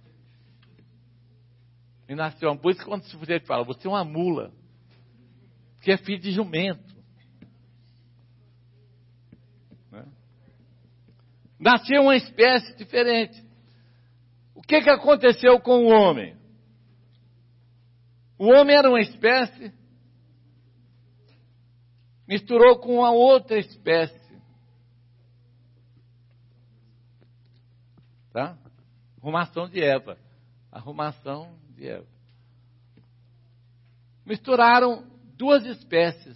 E nasceu, por isso que quando o sujeito fala, você é uma mula, porque é filho de jumento. Né? Nasceu uma espécie diferente. O que, que aconteceu com o homem? O homem era uma espécie, misturou com uma outra espécie. Tá? Arrumação de Eva. Arrumação de Eva. Misturaram duas espécies.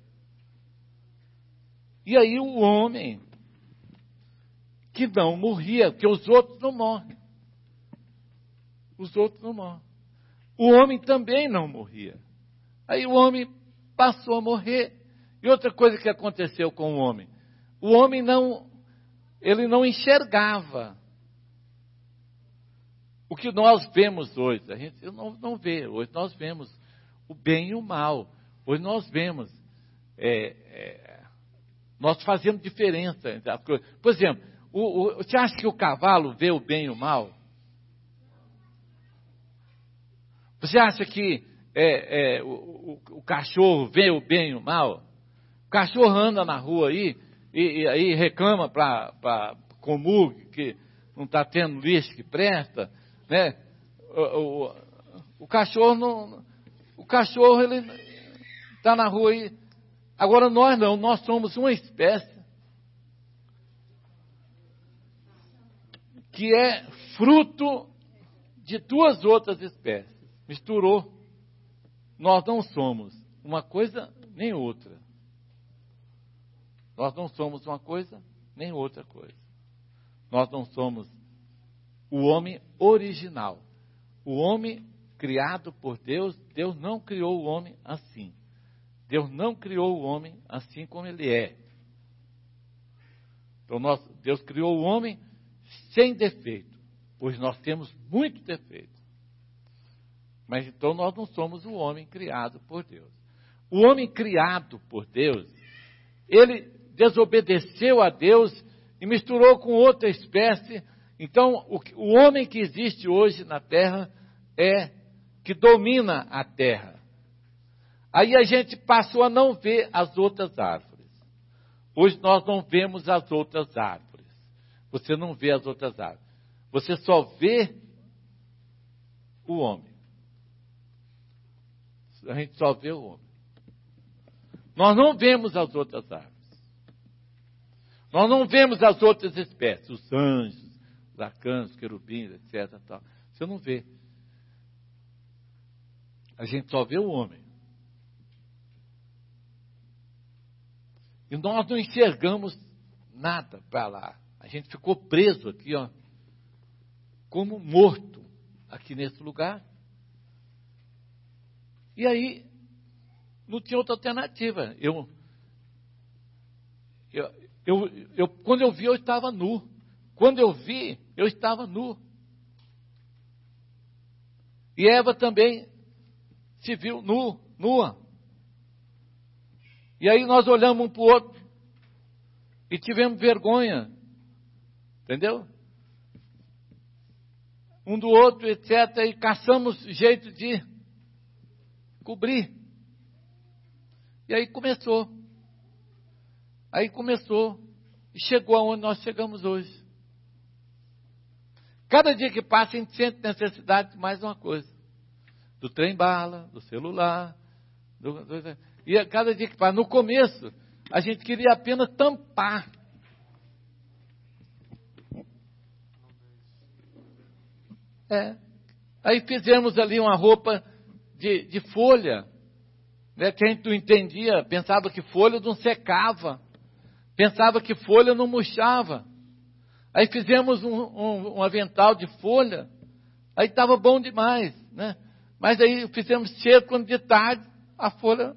E aí o homem, que não morria, porque os outros não morrem. Os outros não morrem. O homem também não morria. Aí o homem passou a morrer. E outra coisa que aconteceu com o homem. O homem não, ele não enxergava o que nós vemos hoje. A gente não, não vê. Hoje nós vemos o bem e o mal. Hoje nós vemos, é, é, nós fazemos diferença entre as coisas. Por exemplo, o, o, você acha que o cavalo vê o bem e o mal? Você acha que é, é, o, o, o cachorro vê o bem e o mal? O cachorro anda na rua aí e, e aí reclama para Comug que não está tendo lixo que presta, né? O, o, o cachorro não, o cachorro ele está na rua aí. Agora nós não, nós somos uma espécie que é fruto de duas outras espécies. Misturou. Nós não somos uma coisa nem outra. Nós não somos uma coisa nem outra coisa. Nós não somos o homem original. O homem criado por Deus, Deus não criou o homem assim. Deus não criou o homem assim como ele é. Então nós, Deus criou o homem sem defeito, pois nós temos muito defeito. Mas então nós não somos o homem criado por Deus. O homem criado por Deus, ele desobedeceu a Deus e misturou com outra espécie. Então, o, o homem que existe hoje na terra é que domina a terra. Aí a gente passou a não ver as outras árvores. Hoje nós não vemos as outras árvores. Você não vê as outras árvores. Você só vê o homem. A gente só vê o homem. Nós não vemos as outras árvores. Nós não vemos as outras espécies, os anjos, os arcanos, os querubins, etcétera. Tal. Você não vê. A gente só vê o homem. E nós não enxergamos nada para lá. A gente ficou preso aqui, ó, como morto aqui nesse lugar. E aí, não tinha outra alternativa. Eu, eu, eu, eu, quando eu vi, eu estava nu. Quando eu vi, eu estava nu. E Eva também se viu nu, nua. E aí nós olhamos um para o outro e tivemos vergonha. Entendeu? Um do outro, etcétera. E caçamos jeito de cobrir. E aí começou. Aí começou. E chegou aonde nós chegamos hoje. Cada dia que passa, a gente sente necessidade de mais uma coisa. Do trem-bala, do celular. Do, do, e a cada dia que passa. No começo, a gente queria apenas tampar. É. Aí fizemos ali uma roupa de, de folha, né, que a gente não entendia, pensava que folha não secava, pensava que folha não murchava. Aí fizemos um, um, um avental de folha, aí estava bom demais, né? Mas aí fizemos cedo, quando de tarde, a folha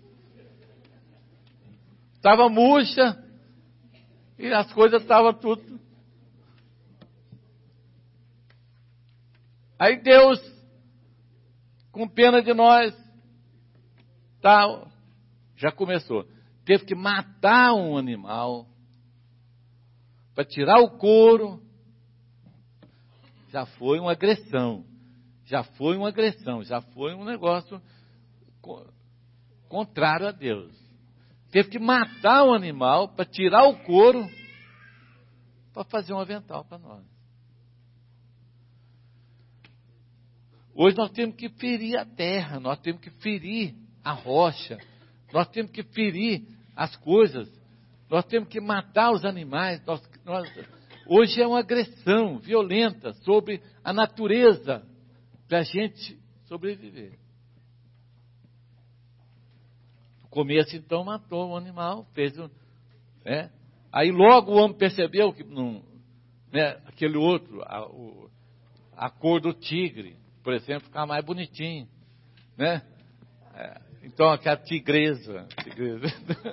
estava murcha e as coisas estavam tudo. Aí Deus, com pena de nós, tá, já começou. Teve que matar um animal para tirar o couro. Já foi uma agressão. Já foi uma agressão. Já foi um negócio contrário a Deus. Teve que matar um animal para tirar o couro para fazer um avental para nós. Hoje nós temos que ferir a terra, nós temos que ferir a rocha, nós temos que ferir as coisas, nós temos que matar os animais. Nós, nós, hoje é uma agressão violenta sobre a natureza para a gente sobreviver. No começo, então, matou um animal, fez um, né? Aí logo o homem percebeu que não, né, aquele outro, a, o, a cor do tigre, por exemplo, ficava mais bonitinho, né? É, então, aquela tigresa, tigresa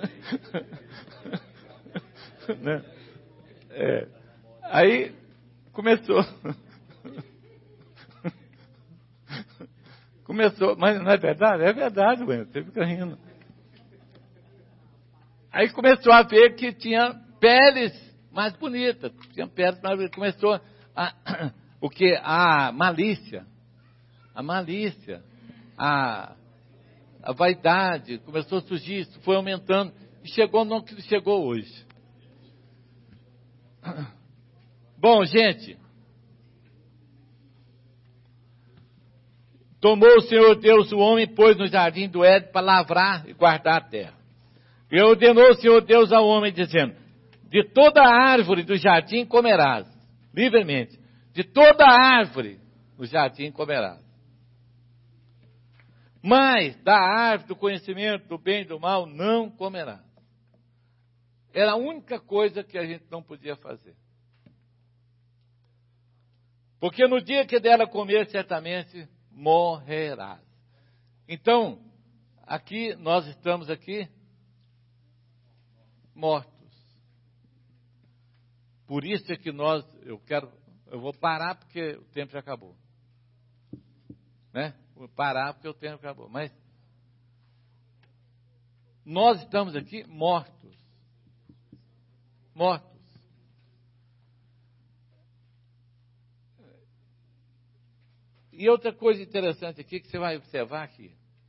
né? É, aí começou, começou, mas não é verdade? É verdade, ué, você fica rindo. Aí começou a ver que tinha peles mais bonitas, tinha peles mais bonitas, começou a, o que? A malícia. A malícia, a, a vaidade, começou a surgir, isso foi aumentando, e chegou no que chegou hoje. Bom, gente, tomou o Senhor Deus o homem e pôs no jardim do Éden para lavrar e guardar a terra. E ordenou o Senhor Deus ao homem, dizendo, de toda árvore do jardim comerás, livremente, de toda árvore do jardim comerás. Mas da árvore do conhecimento do bem e do mal não comerá. Era a única coisa que a gente não podia fazer. Porque no dia que dela comer, certamente morrerás. Então, aqui, nós estamos aqui mortos. Por isso é que nós, eu quero, eu vou parar porque o tempo já acabou. Né? Vou parar porque o tempo acabou. Mas nós estamos aqui mortos. Mortos. E outra coisa interessante aqui que você vai observar aqui.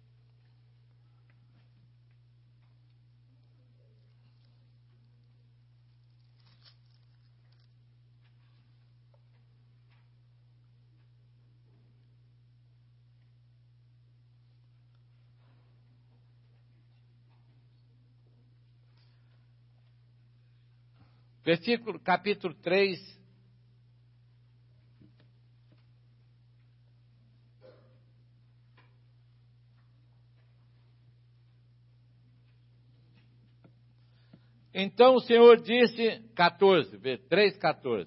Versículo, capítulo três. Então o Senhor disse, quatorze, três, quatorze.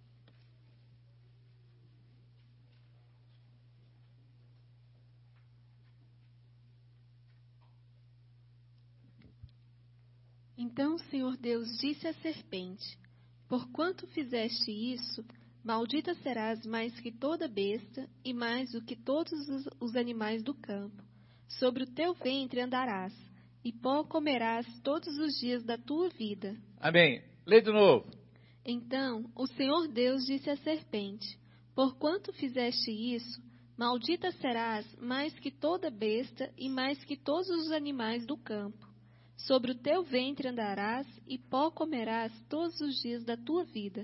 Então o Senhor Deus disse à serpente, porquanto fizeste isso, maldita serás mais que toda besta e mais do que todos os, os animais do campo. Sobre o teu ventre andarás, e pó comerás todos os dias da tua vida. Amém. Lê de novo. Então o Senhor Deus disse à serpente, porquanto fizeste isso, maldita serás mais que toda besta e mais que todos os animais do campo. Sobre o teu ventre andarás e pó comerás todos os dias da tua vida.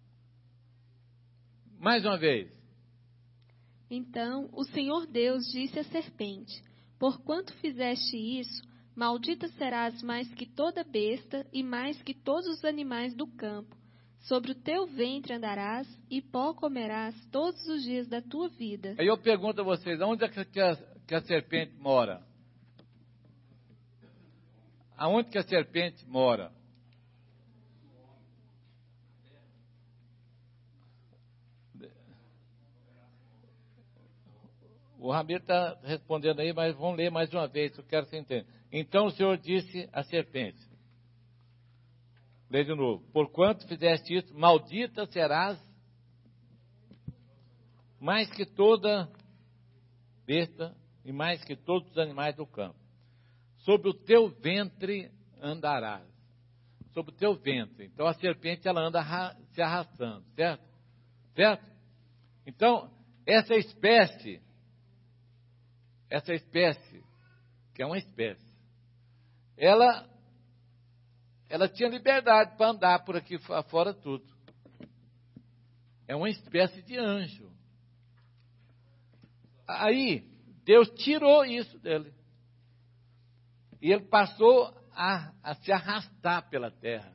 Mais uma vez. Então o Senhor Deus disse à serpente, porquanto fizeste isso, maldita serás mais que toda besta e mais que todos os animais do campo. Sobre o teu ventre andarás e pó comerás todos os dias da tua vida. Aí eu pergunto a vocês, onde é que a, que a serpente mora? Aonde que a serpente mora? O Ramiro está respondendo aí, mas vamos ler mais uma vez, eu quero que você entenda. Então o Senhor disse à serpente, lê de novo, porquanto fizeste isso, maldita serás mais que toda besta e mais que todos os animais do campo. Sobre o teu ventre andarás. Sobre o teu ventre. Então a serpente ela anda se arrastando, certo? Certo? Então, essa espécie, essa espécie, que é uma espécie, ela, ela tinha liberdade para andar por aqui fora tudo. É uma espécie de anjo. Aí, Deus tirou isso dele. E ele passou a, a se arrastar pela terra.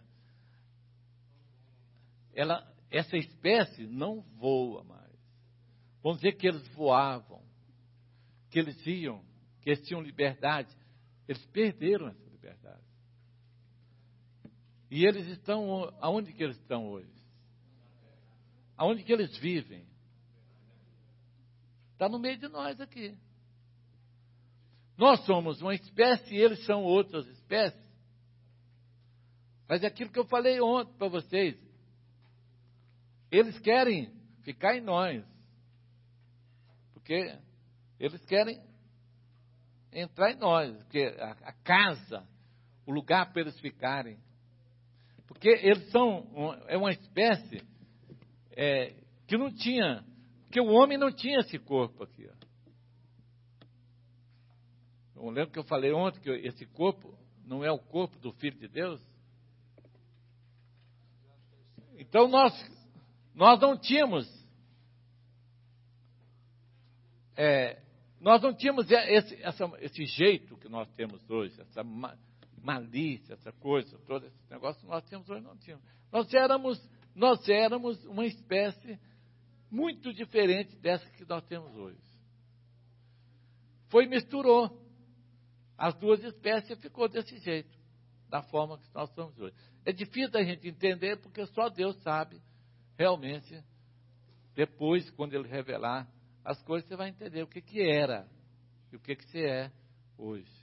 Ela, essa espécie não voa mais. Vamos dizer que eles voavam, que eles iam, que eles tinham liberdade. Eles perderam essa liberdade. E eles estão, aonde que eles estão hoje? Aonde que eles vivem? Está no meio de nós aqui. Nós somos uma espécie e eles são outras espécies. Mas é aquilo que eu falei ontem para vocês. Eles querem ficar em nós. Porque eles querem entrar em nós. Porque a, a casa, o lugar para eles ficarem. Porque eles são é uma espécie é, que não tinha. Porque o homem não tinha esse corpo aqui, ó. Eu lembro que eu falei ontem que esse corpo não é o corpo do Filho de Deus. Então nós, nós não tínhamos, é, nós não tínhamos esse, essa, esse jeito que nós temos hoje, essa malícia, essa coisa, todo esse negócio que nós temos hoje, não tínhamos. Nós éramos, nós éramos uma espécie muito diferente dessa que nós temos hoje. Foi misturou. As duas espécies ficou desse jeito, da forma que nós estamos hoje. É difícil a gente entender, porque só Deus sabe, realmente, depois, quando Ele revelar as coisas, você vai entender o que, que era e o que, que você é hoje.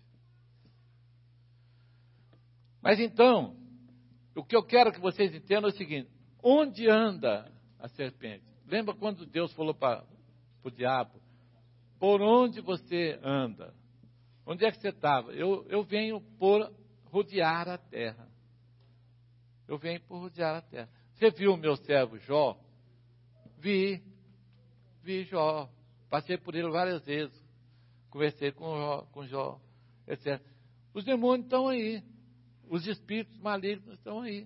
Mas então, o que eu quero que vocês entendam é o seguinte, onde anda a serpente? Lembra quando Deus falou para o diabo, por onde você anda? Onde é que você estava? Eu, eu venho por rodear a terra. Eu venho por rodear a terra. Você viu o meu servo Jó? Vi. Vi Jó. Passei por ele várias vezes. Conversei com Jó, com Jó, etcétera. Os demônios estão aí. Os espíritos malignos estão aí.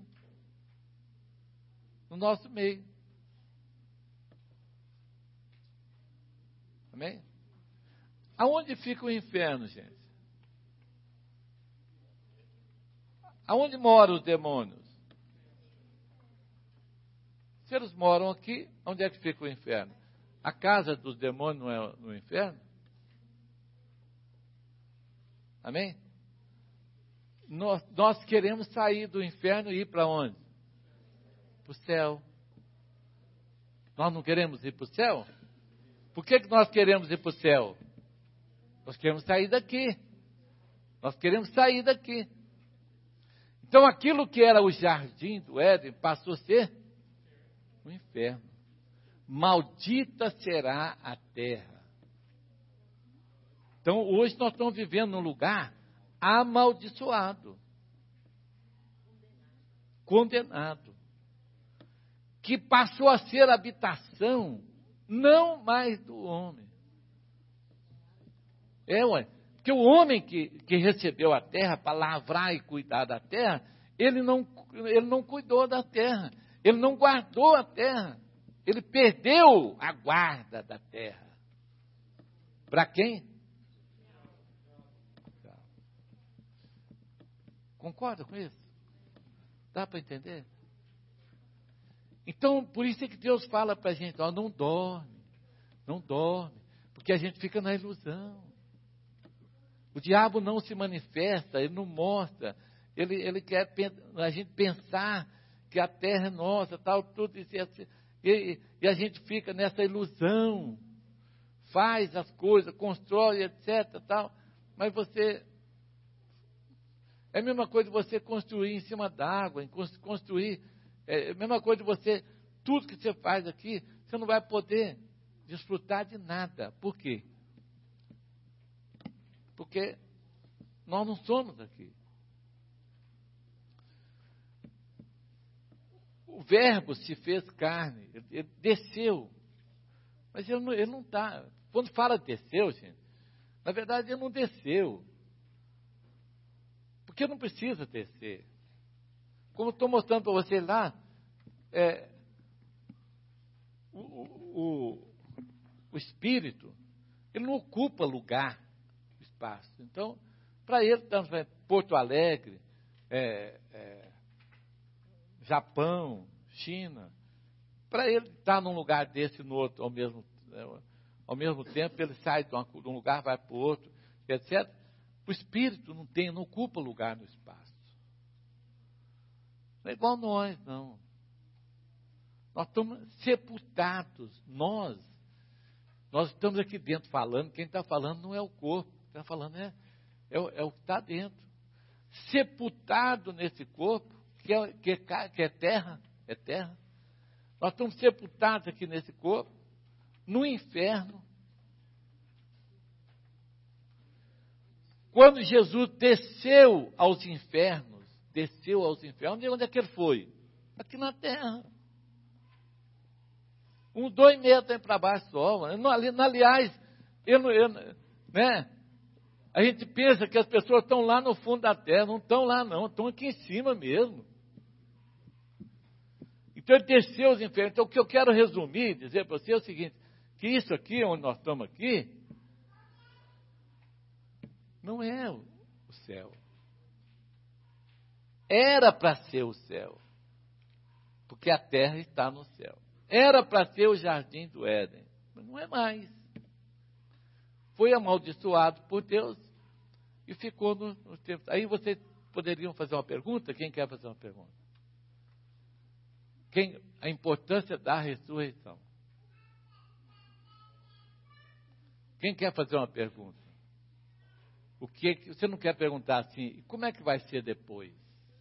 No nosso meio. Amém? Aonde fica o inferno, gente? Aonde moram os demônios? Se eles moram aqui, onde é que fica o inferno? A casa dos demônios não é no inferno? Amém? Nós, nós queremos sair do inferno e ir para onde? Para o céu. Nós não queremos ir para o céu? Por que, que nós queremos ir para o céu? Nós queremos sair daqui. Nós queremos sair daqui. Então aquilo que era o jardim do Éden passou a ser o inferno. Maldita será a terra. Então hoje nós estamos vivendo num lugar amaldiçoado. Condenado. Que passou a ser habitação não mais do homem. É, ué. Porque o homem que, que recebeu a terra para lavrar e cuidar da terra, ele não, ele não cuidou da terra. Ele não guardou a terra. Ele perdeu a guarda da terra. Para quem? Concorda com isso? Dá para entender? Então, por isso é que Deus fala para a gente, ó, não dorme, não dorme, porque a gente fica na ilusão. O diabo não se manifesta, ele não mostra, ele, ele quer a gente pensar que a terra é nossa, tal, tudo isso, e, e a gente fica nessa ilusão, faz as coisas, constrói, etc, tal, mas você, é a mesma coisa de você construir em cima d'água, construir, é a mesma coisa de você, tudo que você faz aqui, você não vai poder desfrutar de nada. Por quê? Porque nós não somos aqui. O Verbo se fez carne, ele, ele desceu, mas ele não, ele não está. Quando fala desceu, gente, na verdade ele não desceu, porque não precisa descer. Como estou mostrando para você lá, é, o, o, o Espírito, ele não ocupa lugar, espaço. Então, para ele, tanto é Porto Alegre, é, é, Japão, China, para ele estar num lugar desse e no outro ao mesmo, ao mesmo tempo, ele sai de, uma, de um lugar, vai para o outro, etcétera. O Espírito não tem, não ocupa lugar no espaço. Não é igual nós, não. Nós estamos sepultados, nós. Nós estamos aqui dentro falando, quem está falando não é o corpo, quem está falando é, é, o, é o que está dentro. Sepultado nesse corpo, que é, que, é, que é terra, é terra. Nós estamos sepultados aqui nesse corpo, no inferno. Quando Jesus desceu aos infernos, desceu aos infernos, onde é que ele foi? Aqui na terra. Uns dois metros para baixo só. Aliás, eu não, eu, né? A gente pensa que as pessoas estão lá no fundo da terra. Não estão lá, não. Estão aqui em cima mesmo. Então, ele desceu aos infernos. Então, o que eu quero resumir, dizer para você é o seguinte, que isso aqui, onde nós estamos aqui, não é o céu. Era para ser o céu. Porque a terra está no céu. Era para ser o jardim do Éden. Mas não é mais. Foi amaldiçoado por Deus e ficou no, no tempo. Aí vocês poderiam fazer uma pergunta? Quem quer fazer uma pergunta? Quem, a importância da ressurreição. Quem quer fazer uma pergunta? O que, você não quer perguntar assim, como é que vai ser depois?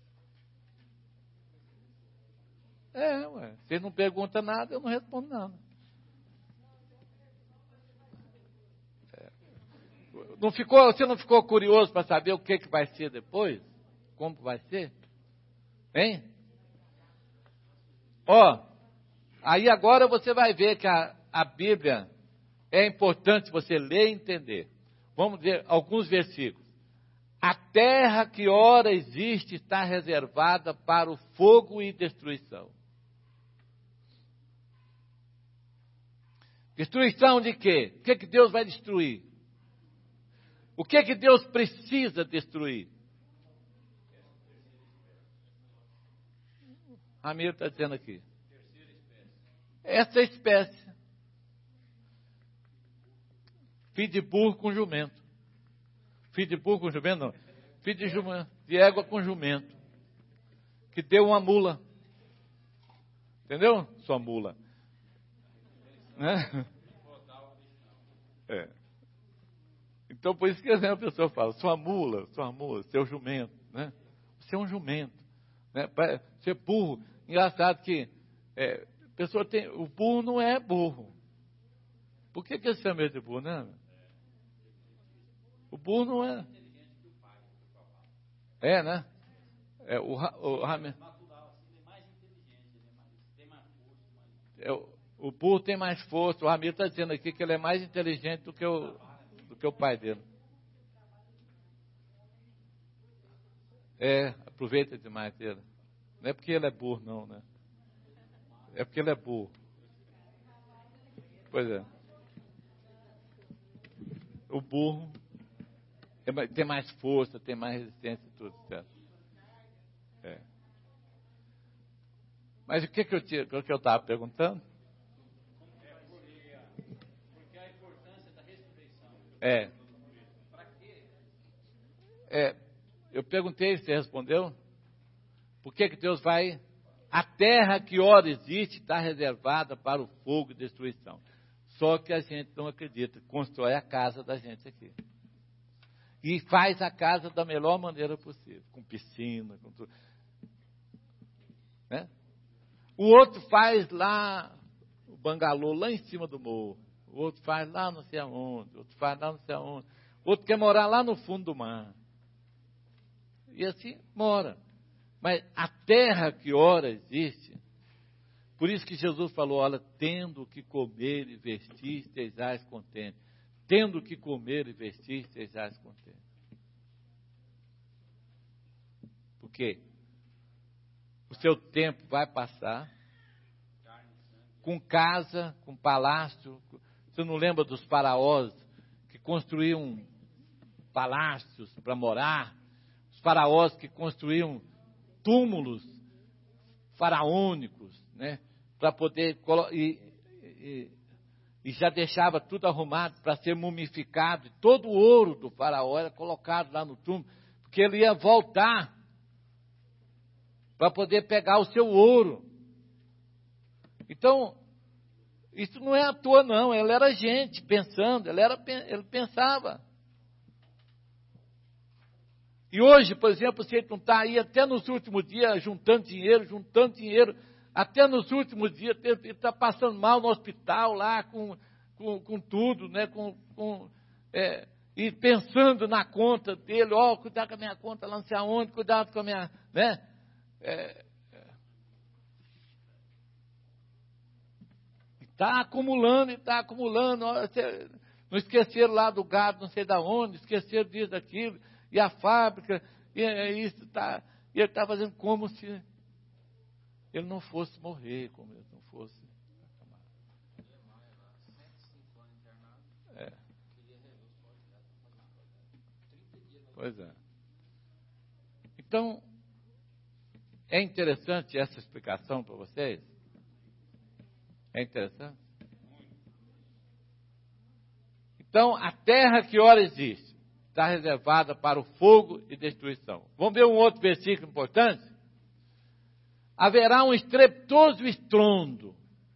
É, ué, você não pergunta nada, eu não respondo nada. É. Não ficou, você não ficou curioso para saber o que, que vai ser depois? Como vai ser? Hein? Ó, aí agora você vai ver que a, a Bíblia é importante você ler e entender. Vamos ver alguns versículos. A terra que ora existe está reservada para o fogo e destruição. Destruição de quê? O que, que Deus vai destruir? O que, que Deus precisa destruir? Ramiro está dizendo aqui. Essa espécie. Filho de burro com jumento. Filho de burro com jumento, não. Filho de, jumento, de égua com jumento. Que deu uma mula. Entendeu? Sua mula. Né? É. Então, por isso que a pessoa fala, sua mula, sua mula, seu jumento, né? Você é um jumento, né? Ser burro. Engraçado que é, a pessoa tem, o burro não é burro. Por que que ele chama ele de burro, né? O burro não é. É, né? É, o, o, o, é, o, o burro tem mais força. O Ramiro está dizendo aqui que ele é mais inteligente do que o, do que o pai dele. É, aproveita demais dele. Não é porque ele é burro, não, né? É porque ele é burro. Pois é. O burro é, tem mais força, tem mais resistência e tudo, certo? É. Mas o que, que eu tinha, o que eu estava perguntando? Porque a importância da ressurreição. É. Para quê? É, eu perguntei, você respondeu? Por que, que Deus vai... A terra que ora existe está reservada para o fogo e destruição. Só que a gente não acredita. Constrói a casa da gente aqui. E faz a casa da melhor maneira possível. Com piscina, com tudo. Né? O outro faz lá, o bangalô lá em cima do morro. O outro faz lá não sei aonde. O outro faz lá não sei aonde. O outro quer morar lá no fundo do mar. E assim mora. Mas a terra que ora existe, por isso que Jesus falou, olha, tendo que comer e vestir, estejais contentes. Tendo que comer e vestir, estejais contentes. Por quê? O seu tempo vai passar com casa, com palácio. Você não lembra dos faraós que construíam palácios para morar? Os faraós que construíam túmulos faraônicos, né, para poder e, e, e já deixava tudo arrumado para ser mumificado. Todo o ouro do faraó era colocado lá no túmulo, porque ele ia voltar para poder pegar o seu ouro. Então, isso não é à toa, não. Ele era gente pensando, ele, era, ele pensava. E hoje, por exemplo, você não está aí até nos últimos dias juntando dinheiro, juntando dinheiro, até nos últimos dias, ele está passando mal no hospital lá, com, com, com tudo, né? com, com, é, e pensando na conta dele, ó, oh, cuidado com a minha conta lá não sei aonde, cuidado com a minha, né? É, está acumulando e está acumulando, ó, você, não esqueceram lá do gado, não sei de onde, esqueceram disso, daquilo. E a fábrica, e é isso, tá, e ele está fazendo como se ele não fosse morrer, como ele não fosse. É. Pois é. Então, é interessante essa explicação para vocês? É interessante? Então, a terra que ora existe, está reservada para o fogo e destruição. Vamos ver um outro versículo importante? Haverá um estrepitoso estrondo,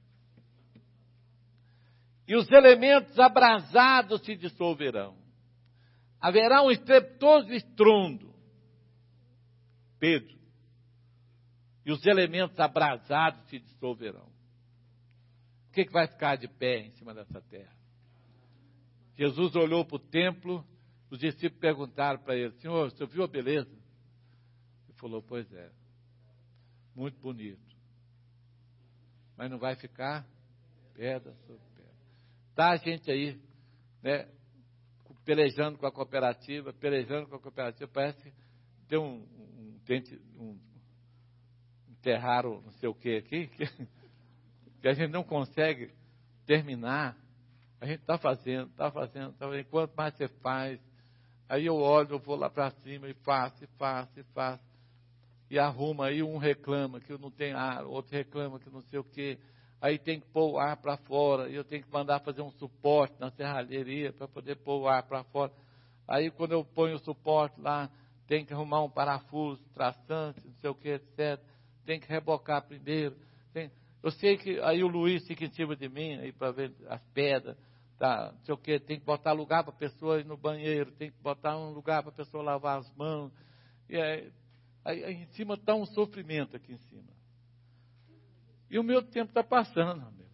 e os elementos abrasados se dissolverão. Haverá um estrepitoso estrondo, Pedro, e os elementos abrasados se dissolverão. O que, que vai ficar de pé em cima dessa terra? Jesus olhou para o templo. Os discípulos perguntaram para ele, Senhor, você viu a beleza? Ele falou, pois é, muito bonito. Mas não vai ficar pedra sobre pedra. Está a gente aí, né, pelejando com a cooperativa, pelejando com a cooperativa, parece que tem um, um, um, um terrário, não sei o que aqui, que, que a gente não consegue terminar. A gente está fazendo, está fazendo, tá fazendo, quanto mais você faz, aí eu olho, eu vou lá para cima e faço, e faço, e faço. E arruma, aí um reclama que eu não tenho ar, outro reclama que não sei o quê. Aí tem que pôr o ar para fora, e eu tenho que mandar fazer um suporte na serralheria para poder pôr o ar para fora. Aí quando eu ponho o suporte lá, tem que arrumar um parafuso, traçante, não sei o que, etcétera. Tem que rebocar primeiro. Tem... Eu sei que aí o Luiz fica em cima de mim, aí para ver as pedras. Tá, não sei o que, tem que botar lugar para a pessoa ir no banheiro, tem que botar um lugar para a pessoa lavar as mãos. E aí, aí, aí em cima está um sofrimento aqui em cima. E o meu tempo está passando, meu.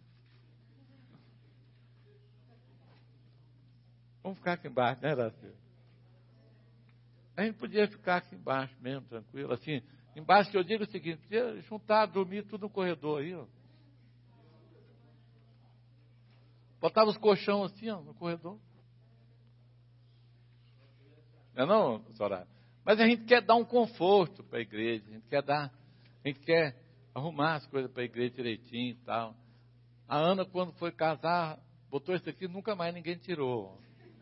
Vamos ficar aqui embaixo, né, Daci? A gente podia ficar aqui embaixo mesmo, tranquilo. Assim, embaixo que eu digo o seguinte, podia juntar, dormir tudo no corredor aí, ó. Botava os colchão assim, ó, no corredor. Não é não, Soraya? Mas a gente quer dar um conforto para a igreja, a gente quer dar, a gente quer arrumar as coisas para a igreja direitinho e tal. A Ana, quando foi casar, botou isso aqui, nunca mais ninguém tirou.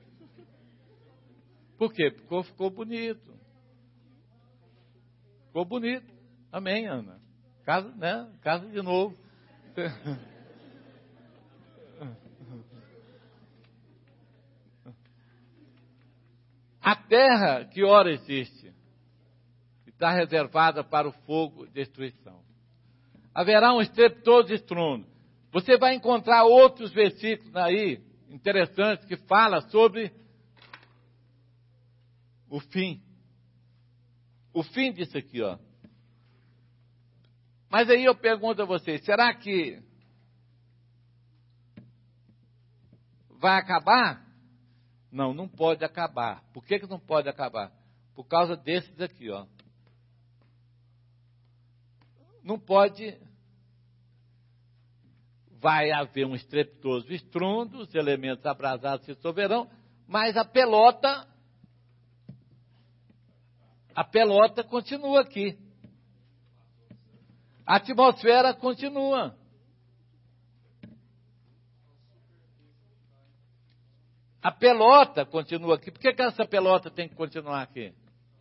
Por quê? Porque ficou bonito. Ficou bonito. Amém, Ana? Casa, né? Casa de novo. A terra que ora existe, está reservada para o fogo de destruição. Haverá um estrepitoso estrondo. Você vai encontrar outros versículos aí, interessantes, que falam sobre o fim. O fim disso aqui, ó. Mas aí eu pergunto a vocês, será que vai acabar? Não, não pode acabar. Por que que não pode acabar? Por causa desses aqui, ó. Não pode. Vai haver um estrepitoso estrondo, os elementos abrasados se dissolverão, mas a pelota, a pelota continua aqui. A atmosfera continua. A pelota continua aqui. Por que que essa pelota tem que continuar aqui?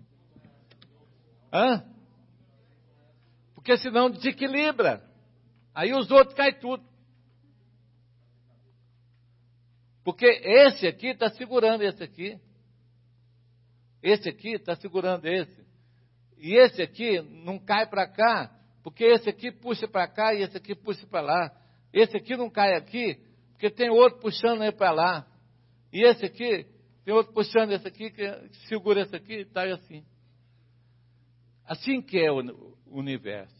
Hã? Porque senão desequilibra. Aí os outros caem tudo. Porque esse aqui está segurando esse aqui. Esse aqui está segurando esse. E esse aqui não cai para cá, porque esse aqui puxa para cá e esse aqui puxa para lá. Esse aqui não cai aqui, porque tem outro puxando ele para lá. E esse aqui, tem outro puxando esse aqui, que segura esse aqui e está assim. Assim que é o universo.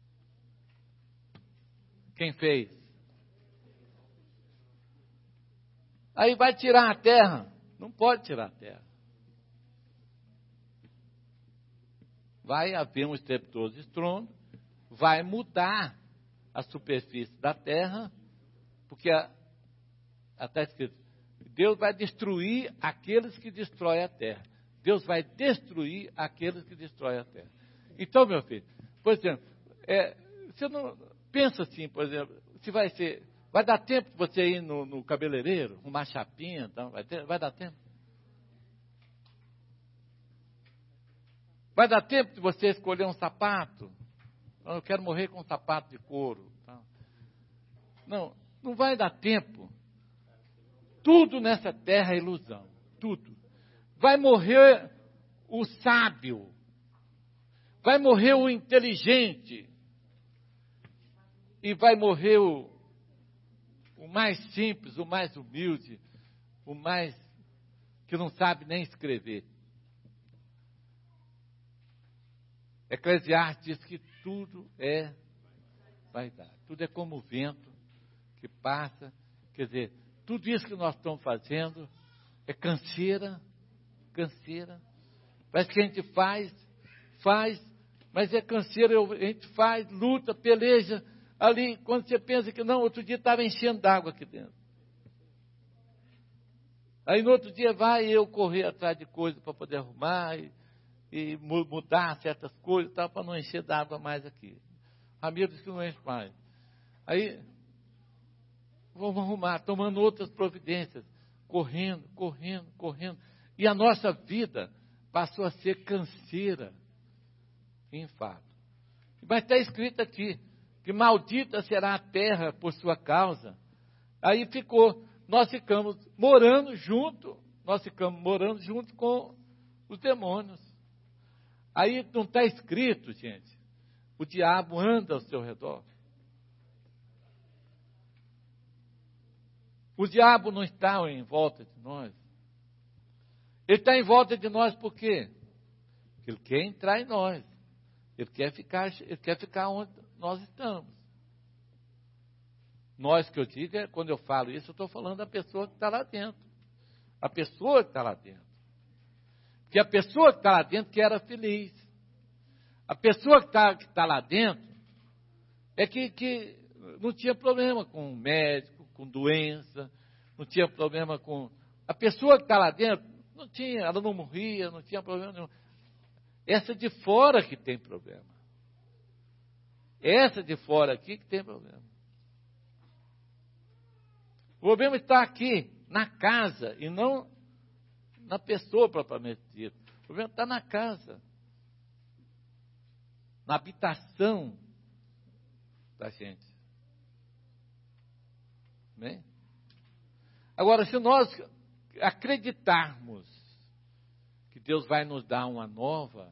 Quem fez? Aí vai tirar a terra. Não pode tirar a terra. Vai haver um estrepitoso estrondo, vai mudar a superfície da terra, porque está escrito, Deus vai destruir aqueles que destroem a terra. Deus vai destruir aqueles que destroem a terra. Então, meu filho, por exemplo, é, você não pensa assim, por exemplo, se vai ser, vai dar tempo de você ir no, no cabeleireiro, arrumar chapinha, então, vai, ter, vai dar tempo? Vai dar tempo de você escolher um sapato? Eu quero morrer com um sapato de couro. Tá? Não, não vai dar tempo. Tudo nessa terra é ilusão. Tudo. Vai morrer o sábio. Vai morrer o inteligente. E vai morrer o, o mais simples, o mais humilde, o mais que não sabe nem escrever. Eclesiastes diz que tudo é vaidade. Tudo é como o vento que passa. Quer dizer, tudo isso que nós estamos fazendo é canseira, canseira. Parece que a gente faz, faz, mas é canseira. A gente faz, luta, peleja. Ali, quando você pensa que não, outro dia estava enchendo d'água aqui dentro. Aí no outro dia vai eu correr atrás de coisas para poder arrumar e, e mudar certas coisas para não encher d'água mais aqui. Ramiro disse que não enche mais. Aí vamos arrumar, tomando outras providências, correndo, correndo, correndo. E a nossa vida passou a ser canseira e enfado. Mas está escrito aqui, que maldita será a terra por sua causa. Aí ficou, nós ficamos morando junto, nós ficamos morando junto com os demônios. Aí não está escrito, gente, o diabo anda ao seu redor. O diabo não está em volta de nós. Ele está em volta de nós por quê? Porque ele quer entrar em nós. Ele quer ficar, ele quer ficar onde nós estamos. Nós que eu digo, é, quando eu falo isso, eu estou falando da pessoa que está lá dentro. A pessoa que está lá dentro. Porque a pessoa que está lá dentro que era feliz. A pessoa que está que tá lá dentro é que, que não tinha problema com o médico, com doença, não tinha problema com... A pessoa que está lá dentro, não tinha, ela não morria, não tinha problema nenhum. Essa de fora que tem problema. Essa de fora aqui que tem problema. O problema está aqui, na casa, e não na pessoa propriamente dita. O problema está na casa. Na habitação da gente. Amém? Agora, se nós acreditarmos que Deus vai nos dar uma nova,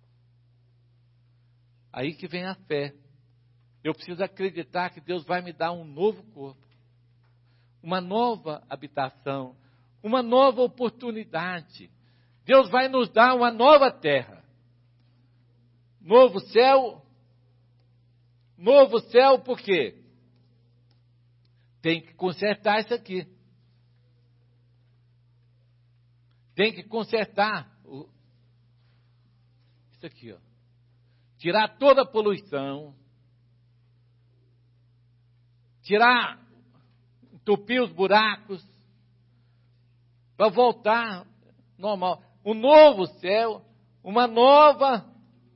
aí que vem a fé. Eu preciso acreditar que Deus vai me dar um novo corpo, uma nova habitação, uma nova oportunidade. Deus vai nos dar uma nova terra, novo céu, novo céu por quê? Tem que consertar isso aqui. Tem que consertar o, isso aqui, ó. Tirar toda a poluição, tirar, entupir os buracos, para voltar normal. Um novo céu, uma nova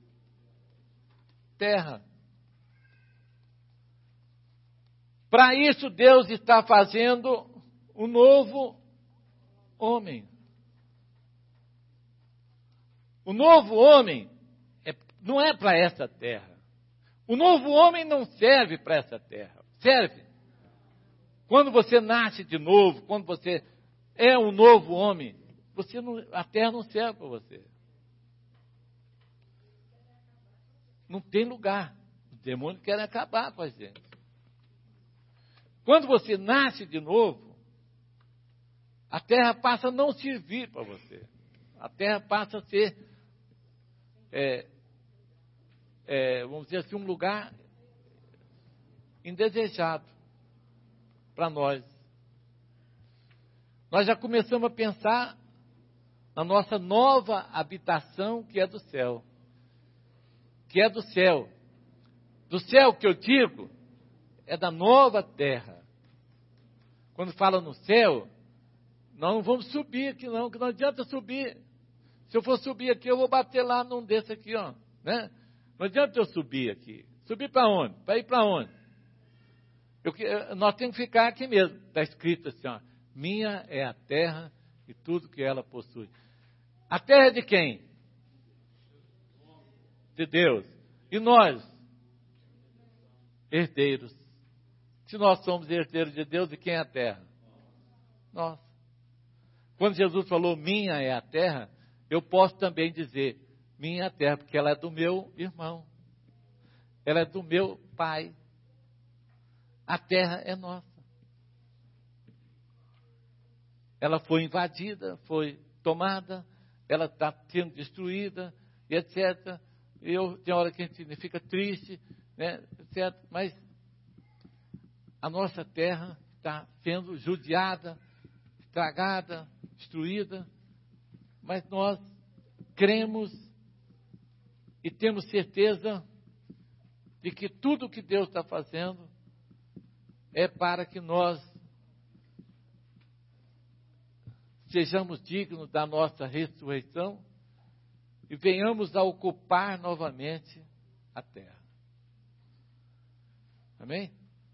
terra. Para isso, Deus está fazendo um novo homem. O novo homem é, não é para essa terra. O novo homem não serve para essa terra. Serve. Quando você nasce de novo, quando você é um novo homem, você não, a terra não serve para você. Não tem lugar. Os demônios querem acabar com a gente. Quando você nasce de novo, a terra passa a não servir para você. A terra passa a ser, é, é, vamos dizer assim, um lugar indesejado para nós. Nós já começamos a pensar na nossa nova habitação que é do céu. Que é do céu. Do céu que eu digo é da nova terra. Quando fala no céu, nós não vamos subir aqui não, que não adianta subir. Se eu for subir aqui, eu vou bater lá num desse aqui, ó. Né? Não adianta eu subir aqui. Subir para onde? Para ir para onde? Eu, nós temos que ficar aqui mesmo. Está escrito assim, ó. Minha é a terra e tudo que ela possui. A terra é de quem? De Deus. E nós? Herdeiros. Se nós somos herdeiros de Deus, de quem é a terra? Nós. Quando Jesus falou, minha é a terra, eu posso também dizer, minha é a terra, porque ela é do meu irmão. Ela é do meu pai. A terra é nossa. Ela foi invadida, foi tomada, ela está sendo destruída, e etcétera. Eu, tem hora que a gente fica triste, né, etcétera. Mas a nossa terra está sendo judiada, estragada, destruída, mas nós cremos e temos certeza de que tudo que Deus está fazendo é para que nós sejamos dignos da nossa ressurreição e venhamos a ocupar novamente a terra. Amém?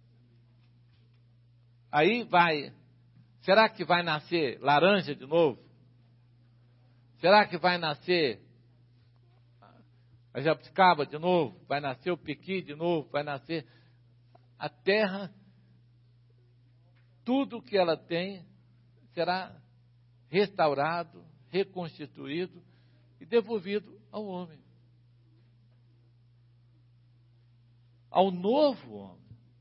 Aí vai, será que vai nascer laranja de novo? Será que vai nascer a jabuticaba de novo? Vai nascer o piqui de novo? Vai nascer a terra? Tudo que ela tem será restaurado, reconstituído e devolvido ao homem. Ao novo homem.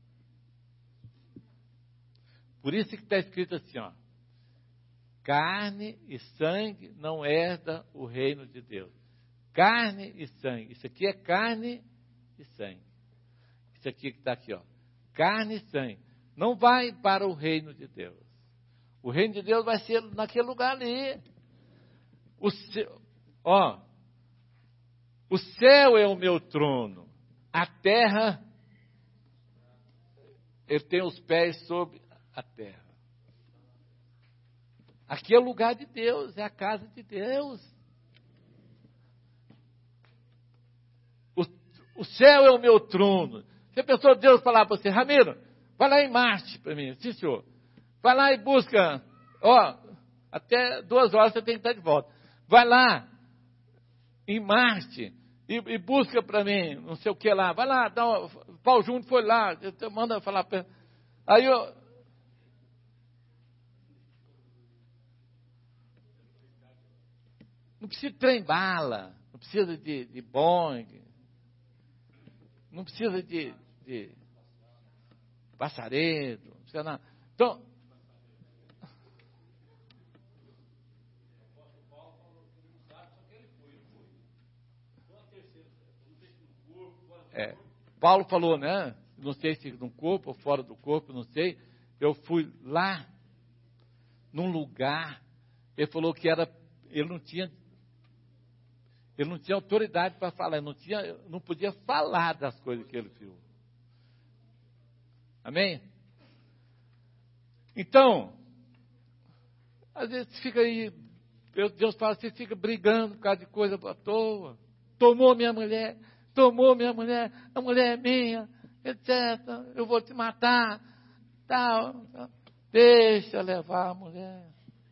Por isso que está escrito assim, ó. Carne e sangue não herda o reino de Deus. Carne e sangue. Isso aqui é carne e sangue. Isso aqui que está aqui, ó. Carne e sangue. Não vai para o reino de Deus. O reino de Deus vai ser naquele lugar ali. O céu, ó. O céu é o meu trono. A terra, ele tem os pés sobre a terra. Aqui é o lugar de Deus, é a casa de Deus. O, o céu é o meu trono. Se a pessoa de Deus falar para você, Ramiro, vai lá em Marte para mim, sim senhor. Vai lá e busca, ó, até duas horas você tem que estar de volta. Vai lá em Marte e, e busca para mim, não sei o que lá. Vai lá, dá uma, Paulo Júnior foi lá, manda falar. Aí eu... Não precisa de trem-bala, não precisa de, de Boeing, não precisa de, de passaredo, não precisa nada. Então, é, Paulo falou, né? Não sei se no corpo ou fora do corpo, não sei. Eu fui lá, num lugar, ele falou que era, ele não tinha, ele não tinha autoridade para falar, ele não tinha, não podia falar das coisas que ele viu. Amém? Então, às vezes fica aí, Deus fala, você fica brigando por causa de coisa à toa. Tomou minha mulher, tomou minha mulher, a mulher é minha, etcétera. Eu vou te matar, tal, tal. Deixa levar a mulher.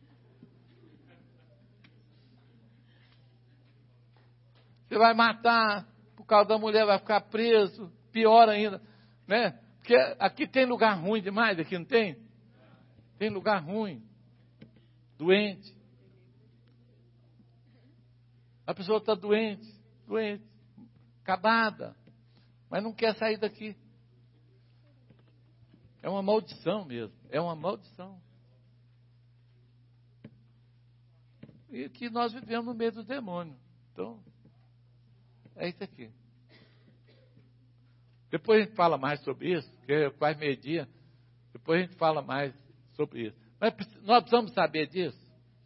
Você vai matar por causa da mulher, vai ficar preso, pior ainda, né? Porque aqui tem lugar ruim demais, aqui não tem? Tem lugar ruim, doente. A pessoa está doente, doente, acabada, mas não quer sair daqui. É uma maldição mesmo, é uma maldição. E que nós vivemos no meio do demônio. Então, é isso aqui. Depois a gente fala mais sobre isso, porque é quase meio-dia. Depois a gente fala mais sobre isso. Mas nós precisamos saber disso.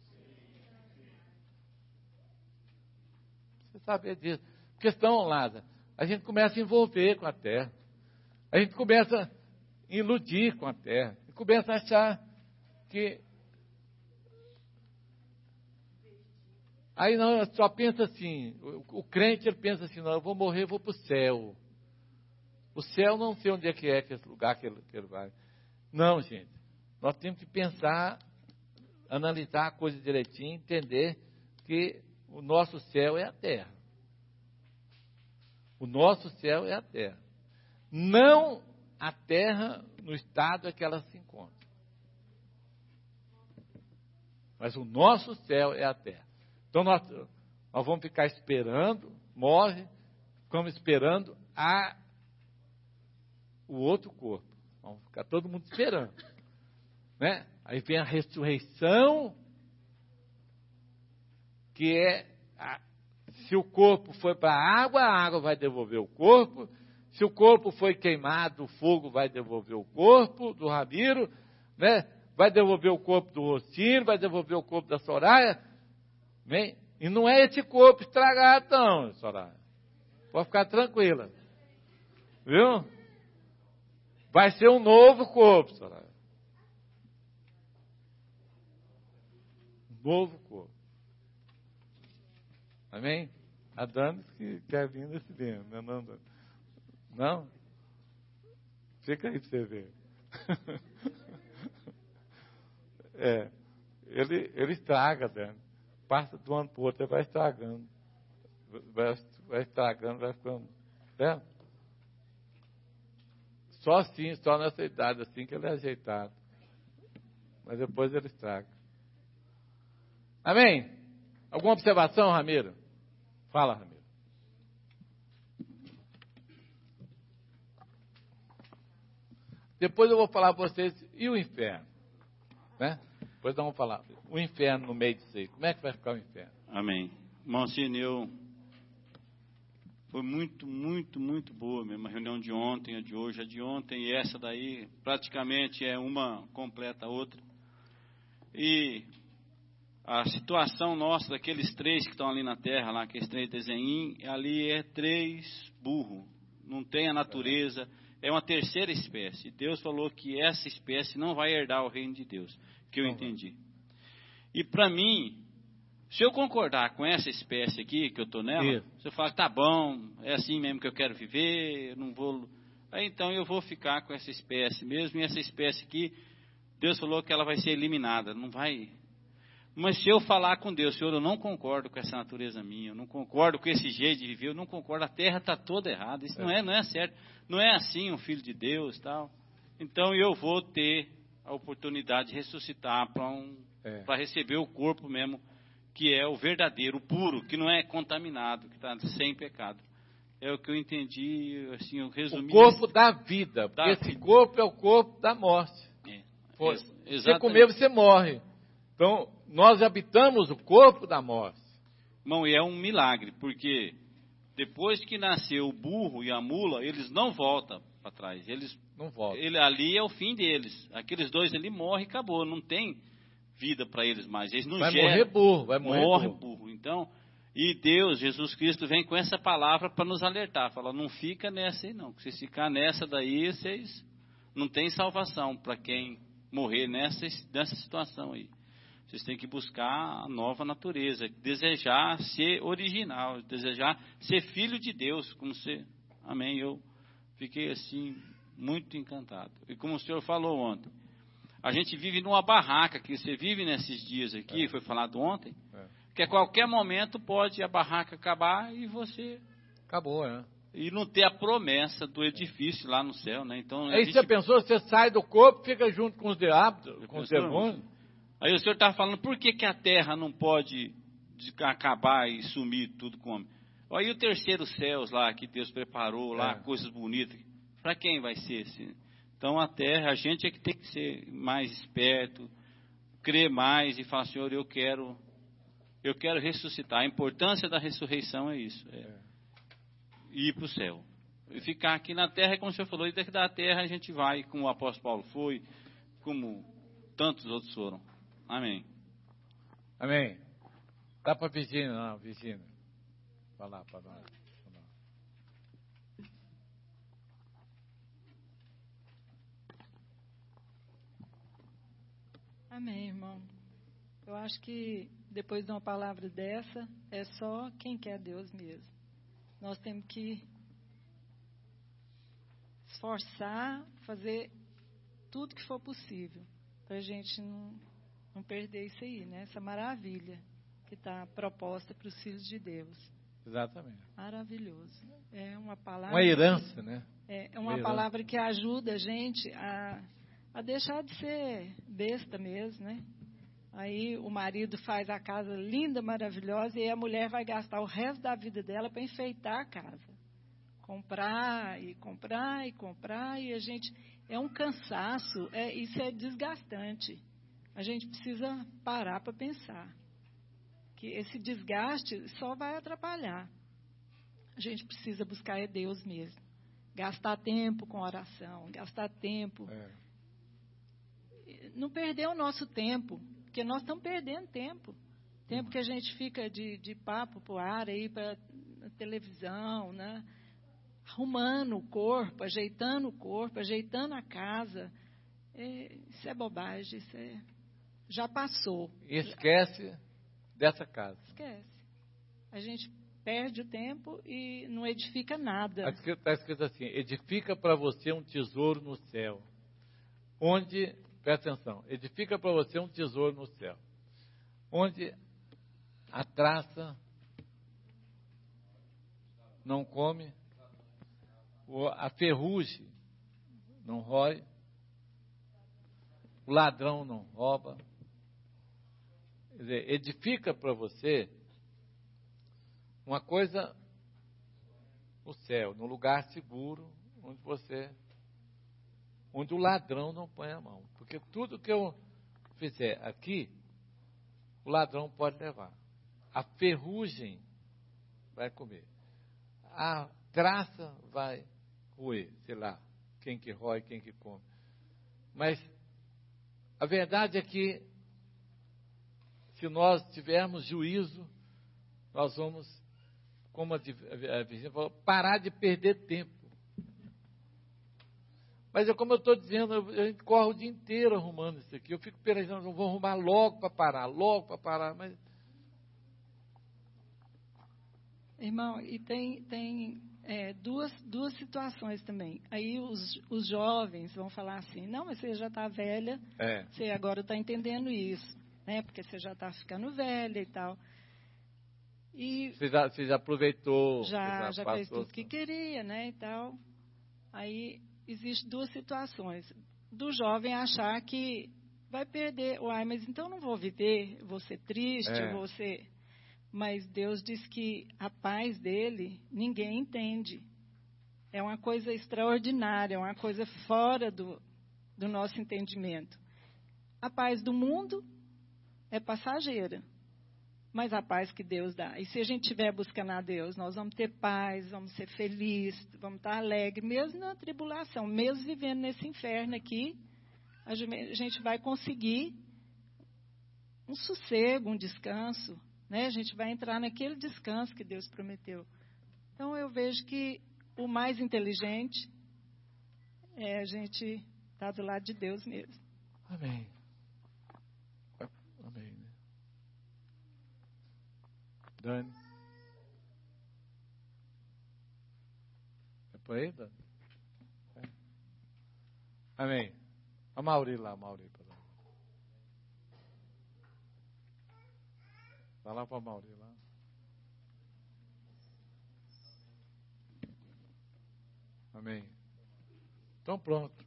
Precisa saber disso. Porque senão, Lázaro, a gente começa a envolver com a terra. A gente começa a iludir com a terra. E começa a achar que... Aí não, só pensa assim, o, o crente ele pensa assim, não, eu vou morrer, eu vou para o céu. O céu não sei onde é que é, que é esse lugar que ele, que ele vai. Não, gente, nós temos que pensar, analisar a coisa direitinho, entender que o nosso céu é a terra. O nosso céu é a terra. Não a terra no estado em que ela se encontra. Mas o nosso céu é a terra. Então nós, nós vamos ficar esperando, morre, ficamos esperando a, o outro corpo. Vamos ficar todo mundo esperando. Né? Aí vem a ressurreição, que é, a, se o corpo foi para a água, a água vai devolver o corpo. Se o corpo foi queimado, o fogo vai devolver o corpo do Ramiro, né? Vai devolver o corpo do Rocino, vai devolver o corpo da Soraya. Bem, e não é esse corpo estragado, não, Soraya. Pode ficar tranquila. Viu? Vai ser um novo corpo, Soraya. Um novo corpo. Amém? A Dani que quer vir nesse dia, não, não, não. Não? Fica aí para você ver. É, ele, ele estraga, Dani. Passa de um ano para o outro, ele vai estragando. Vai, vai estragando, vai ficando. Né? Só assim, só nessa idade assim que ele é ajeitado. Mas depois ele estraga. Amém? Alguma observação, Ramiro? Fala, Ramiro. Depois eu vou falar para vocês, e o inferno? Né? Depois nós vamos falar. O inferno no meio disso aí. Como é que vai ficar o inferno? Amém. Monsignor, eu... foi muito, muito, muito boa mesmo. A reunião de ontem, a de hoje, a de ontem e essa daí, praticamente é uma completa a outra. E a situação nossa, daqueles três que estão ali na terra, lá, aqueles três desenhinhos, ali é três burros. Não tem a natureza, é uma terceira espécie. Deus falou que essa espécie não vai herdar o reino de Deus, que eu entendi. E para mim, se eu concordar com essa espécie aqui, que eu estou nela, Isso. se eu falar, tá bom, é assim mesmo que eu quero viver, eu não vou... Aí, então eu vou ficar com essa espécie mesmo, e essa espécie aqui, Deus falou que ela vai ser eliminada, não vai... Mas se eu falar com Deus, Senhor, eu não concordo com essa natureza minha, eu não concordo com esse jeito de viver, eu não concordo, a terra está toda errada, isso é. não é, não é certo, não é assim um filho de Deus, tal. Então eu vou ter a oportunidade de ressuscitar para um, é. para receber o corpo mesmo, que é o verdadeiro, o puro, que não é contaminado, que está sem pecado. É o que eu entendi, assim, eu resumi. O corpo da vida, porque da esse vida. corpo é o corpo da morte. É. Pô, Ex- você comer, você morre. Então, nós habitamos o corpo da morte. Irmão, e é um milagre, porque depois que nasceu o burro e a mula, eles não voltam para trás. Eles não voltam. Ele, ali é o fim deles. Aqueles dois ali morrem e acabou. Não tem vida para eles mais. Eles não vai geram. morrer burro, vai morrer morre burro. burro. Então, e Deus, Jesus Cristo, vem com essa palavra para nos alertar. Fala, não fica nessa aí não. Se ficar nessa daí, vocês não tem salvação para quem morrer nessa, nessa situação aí. Vocês têm que buscar a nova natureza, desejar ser original, desejar ser filho de Deus, como você. Amém. Eu fiquei assim, muito encantado. E como o senhor falou ontem, a gente vive numa barraca, que você vive nesses dias aqui, é. foi falado ontem, é. que a qualquer momento pode a barraca acabar e você... Acabou, né? E não ter a promessa do edifício lá no céu, né? Então, aí gente... você pensou, você sai do corpo, fica junto com os diabos, com os demônios. Aí o senhor estava falando, por que, que a terra não pode acabar e sumir tudo com o homem? Aí o terceiro céus lá, que Deus preparou lá, é. coisas bonitas, para quem vai ser assim? Então a terra, a gente é que tem que ser mais esperto, crer mais e falar, Senhor, eu quero, eu quero ressuscitar. A importância da ressurreição é isso, é, é. ir para o céu. E ficar aqui na terra, como o senhor falou, e daqui da terra a gente vai, como o apóstolo Paulo foi, como tantos outros foram. Amém. Amém. Dá para a Virgínia, não, Virgínia. Vai lá para nós. Amém, irmão. Eu acho que depois de uma palavra dessa, é só quem quer Deus mesmo. Nós temos que esforçar, fazer tudo que for possível, para a gente não, não perder isso aí, né? Essa maravilha que está proposta para os filhos de Deus. Exatamente. Maravilhoso. É uma palavra... Uma herança, né? É, é uma, uma palavra que ajuda a gente a... a deixar de ser besta mesmo, né? Aí o marido faz a casa linda, maravilhosa, e a mulher vai gastar o resto da vida dela para enfeitar a casa. Comprar e comprar e comprar, e a gente... É um cansaço, é, isso é desgastante. A gente precisa parar para pensar. Que esse desgaste só vai atrapalhar. A gente precisa buscar é Deus mesmo. Gastar tempo com oração, gastar tempo... É. Não perder o nosso tempo, porque nós estamos perdendo tempo. Tempo que a gente fica de, de papo para o ar, aí para a televisão, né? Arrumando o corpo, ajeitando o corpo, ajeitando a casa. É, isso é bobagem, isso é, já passou. E esquece dessa casa. Esquece. A gente perde o tempo e não edifica nada. Está escrito assim, edifica para você um tesouro no céu, onde... Presta atenção, edifica para você um tesouro no céu, onde a traça não come, a ferrugem não rói, o ladrão não rouba. Quer dizer, edifica para você uma coisa no céu, num lugar seguro, onde você... onde o ladrão não põe a mão. Porque tudo que eu fizer aqui, o ladrão pode levar. A ferrugem vai comer. A traça vai roer, sei lá, quem que rói, quem que come. Mas a verdade é que, se nós tivermos juízo, nós vamos, como a Virgínia falou, parar de perder tempo. Mas é como eu estou dizendo, a gente corre o dia inteiro arrumando isso aqui. Eu fico pensando, não vou arrumar logo para parar, logo para parar. Mas... Irmão, e tem, tem é, duas, duas situações também. Aí os, os jovens vão falar assim, não, mas você já está velha, é. Você agora está entendendo isso. né? Porque você já está ficando velha e tal. E Você já, você já aproveitou? já, já já fez passou, tudo que queria, né? E tal. Aí existem duas situações. Do jovem achar que vai perder. Uai, mas então eu não vou viver, vou ser triste, É. vou ser... Mas Deus diz que a paz dele, ninguém entende. É uma coisa extraordinária, é uma coisa fora do, do nosso entendimento. A paz do mundo é passageira, mas a paz que Deus dá. E se a gente estiver buscando a Deus, nós vamos ter paz, vamos ser felizes, vamos estar alegres, mesmo na tribulação, mesmo vivendo nesse inferno aqui, a gente vai conseguir um sossego, um descanso, né? A gente vai entrar naquele descanso que Deus prometeu. Então eu vejo que o mais inteligente é a gente estar do lado de Deus mesmo. Amém. Amém. Né? Dani. É por aí, Dani? É. Amém. A Mauri lá, a Mauri. Vai lá para a Mauri lá. Amém. Então pronto.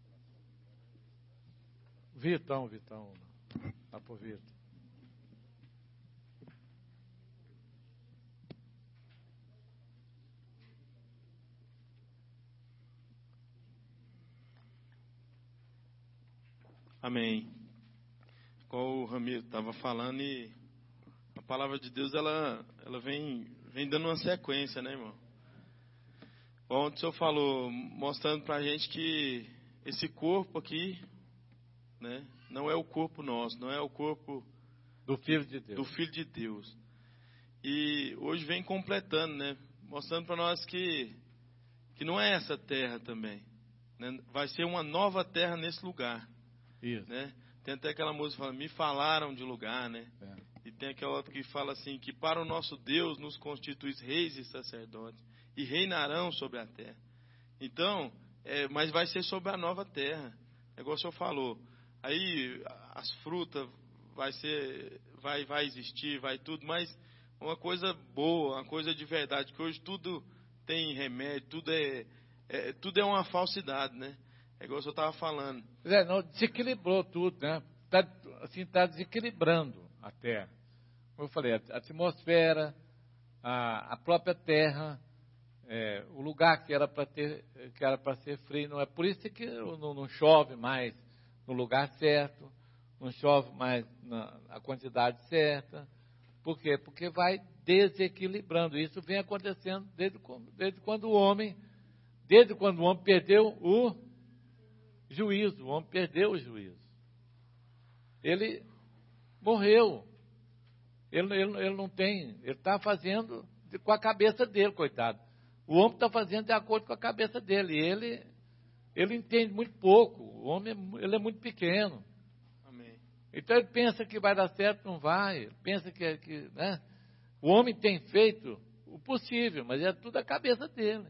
Vitão, Vitão. Lá pro Vitor. Amém. Como o Ramiro estava falando, e a palavra de Deus, ela, ela vem, vem dando uma sequência, né, irmão? Ontem o senhor falou, mostrando para a gente que esse corpo aqui, né, não é o corpo nosso, não é o corpo do Filho de Deus. Do Filho de Deus. E hoje vem completando, né, mostrando para nós que, que não é essa terra também, né, vai ser uma nova terra nesse lugar. Isso. Né? Tem até aquela música que fala, me falaram de lugar, né? É. E tem aquela outra que fala assim, que para o nosso Deus nos constitui reis e sacerdotes, e reinarão sobre a terra. Então, é, mas vai ser sobre a nova terra, é igual o senhor falou. Aí as frutas vai ser, vai, vai existir, vai tudo, mas uma coisa boa, uma coisa de verdade, que hoje tudo tem remédio, tudo é, é, tudo é uma falsidade, né? É igual o senhor estava falando. É, não, desequilibrou tudo, né? Tá, assim, está desequilibrando a Terra. Como eu falei, a atmosfera, a, a própria Terra, é, o lugar que era para ter, que era para ser frio, não é por isso que não, não chove mais no lugar certo, não chove mais na a quantidade certa. Por quê? Porque vai desequilibrando. Isso vem acontecendo desde, desde quando o homem, desde quando o homem perdeu o juízo, o homem perdeu o juízo. Ele morreu. Ele, ele, ele não tem, ele está fazendo de, com a cabeça dele, coitado. O homem está fazendo de acordo com a cabeça dele. E ele, ele entende muito pouco. O homem ele é muito pequeno. Amém. Então ele pensa que vai dar certo, não vai. Ele pensa que, que né? O homem tem feito o possível, mas é tudo a cabeça dele.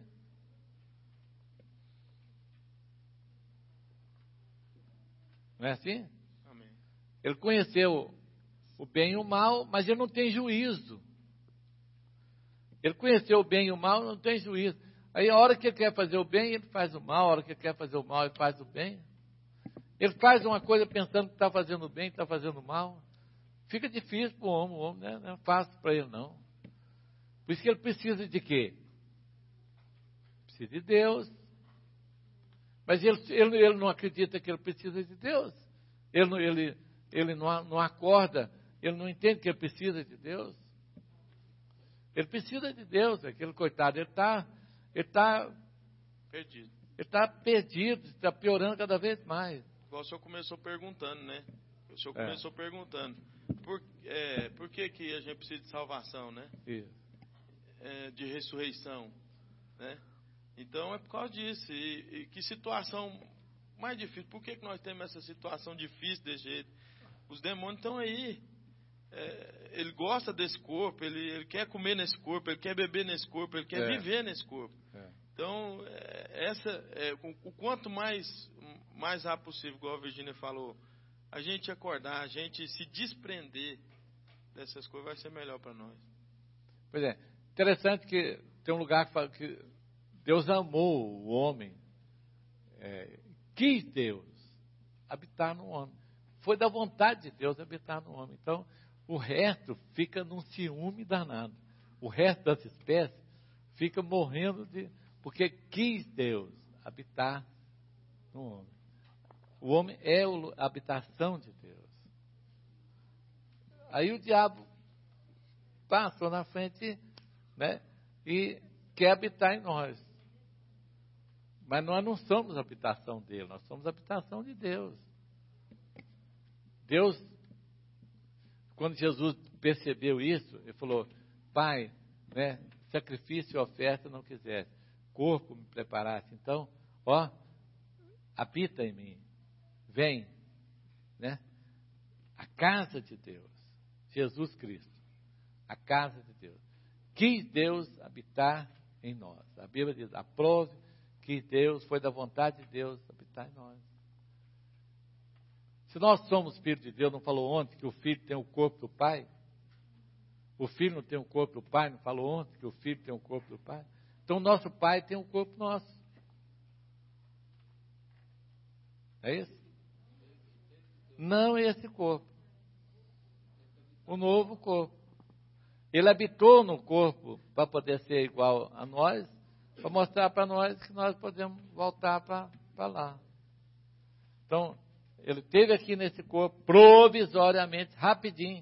Não é assim? Amém. Ele conheceu o bem e o mal, mas ele não tem juízo. Ele conheceu o bem e o mal, não tem juízo. Aí a hora que ele quer fazer o bem, ele faz o mal. A hora que ele quer fazer o mal, ele faz o bem. Ele faz uma coisa pensando que está fazendo o bem, está fazendo o mal. Fica difícil para o homem. O homem né? Não é fácil para ele, não. Por isso que ele precisa de quê? Precisa de Deus. Mas ele, ele, ele não acredita que ele precisa de Deus. Ele, não, ele, ele não, não acorda, ele não entende que ele precisa de Deus. Ele precisa de Deus, aquele coitado, ele está ele tá, perdido. Ele está perdido, está piorando cada vez mais. Igual o senhor começou perguntando, né? O senhor É. começou perguntando. Por, é, por que, que a gente precisa de salvação, né? Isso. É, de ressurreição, né? Então é por causa disso. E, e que situação mais difícil. Por que, que nós temos essa situação difícil desse jeito? Os demônios estão aí. É, ele gosta desse corpo, ele, ele quer comer nesse corpo, ele quer beber nesse corpo, ele quer É. viver nesse corpo. É. Então, é, essa, é, o, o quanto mais, mais rápido possível, igual a Virgínia falou, a gente acordar, a gente se desprender dessas coisas, vai ser melhor para nós. Pois é, interessante que tem um lugar que fala que Deus amou o homem, é, quis Deus habitar no homem. Foi da vontade de Deus habitar no homem. Então, o resto fica num ciúme danado. O resto das espécies fica morrendo de... Porque quis Deus habitar no homem. O homem é a habitação de Deus. Aí o diabo passou na frente, né, e quer habitar em nós. Mas nós não somos a habitação dele, nós somos a habitação de Deus. Deus, quando Jesus percebeu isso, ele falou: Pai, né, sacrifício e oferta não quisesse, corpo me preparasse. Então, ó, habita em mim, vem, né? A casa de Deus, Jesus Cristo, a casa de Deus. Quis Deus habitar em nós. A Bíblia diz: aprove que Deus, foi da vontade de Deus habitar em nós. Se nós somos filhos de Deus, não falou ontem que o filho tem o corpo do pai? O filho não tem o corpo do pai, não falou ontem que o filho tem o corpo do pai? Então o nosso pai tem o corpo nosso. É isso? Não esse corpo. O novo corpo. Ele habitou no corpo para poder ser igual a nós, para mostrar para nós que nós podemos voltar para lá. Então, ele esteve aqui nesse corpo provisoriamente, rapidinho,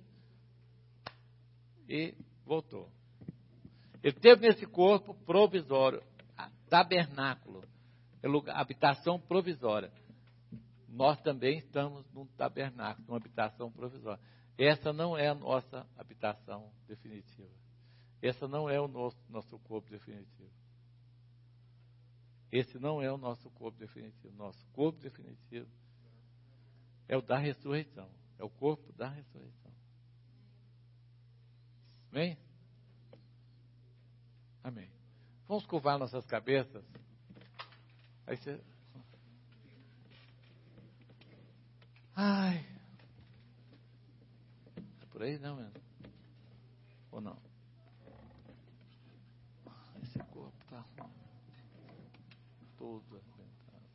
e voltou. Ele esteve nesse corpo provisório, tabernáculo, habitação provisória. Nós também estamos num tabernáculo, numa habitação provisória. Essa não é a nossa habitação definitiva. Essa não é o nosso, nosso corpo definitivo. Esse não é o nosso corpo definitivo. Nosso corpo definitivo é o da ressurreição. É o corpo da ressurreição. Amém? Amém. Vamos curvar nossas cabeças. Aí você... Ai. É por aí não, mano? Ou não? Esse corpo está todo arrebentado.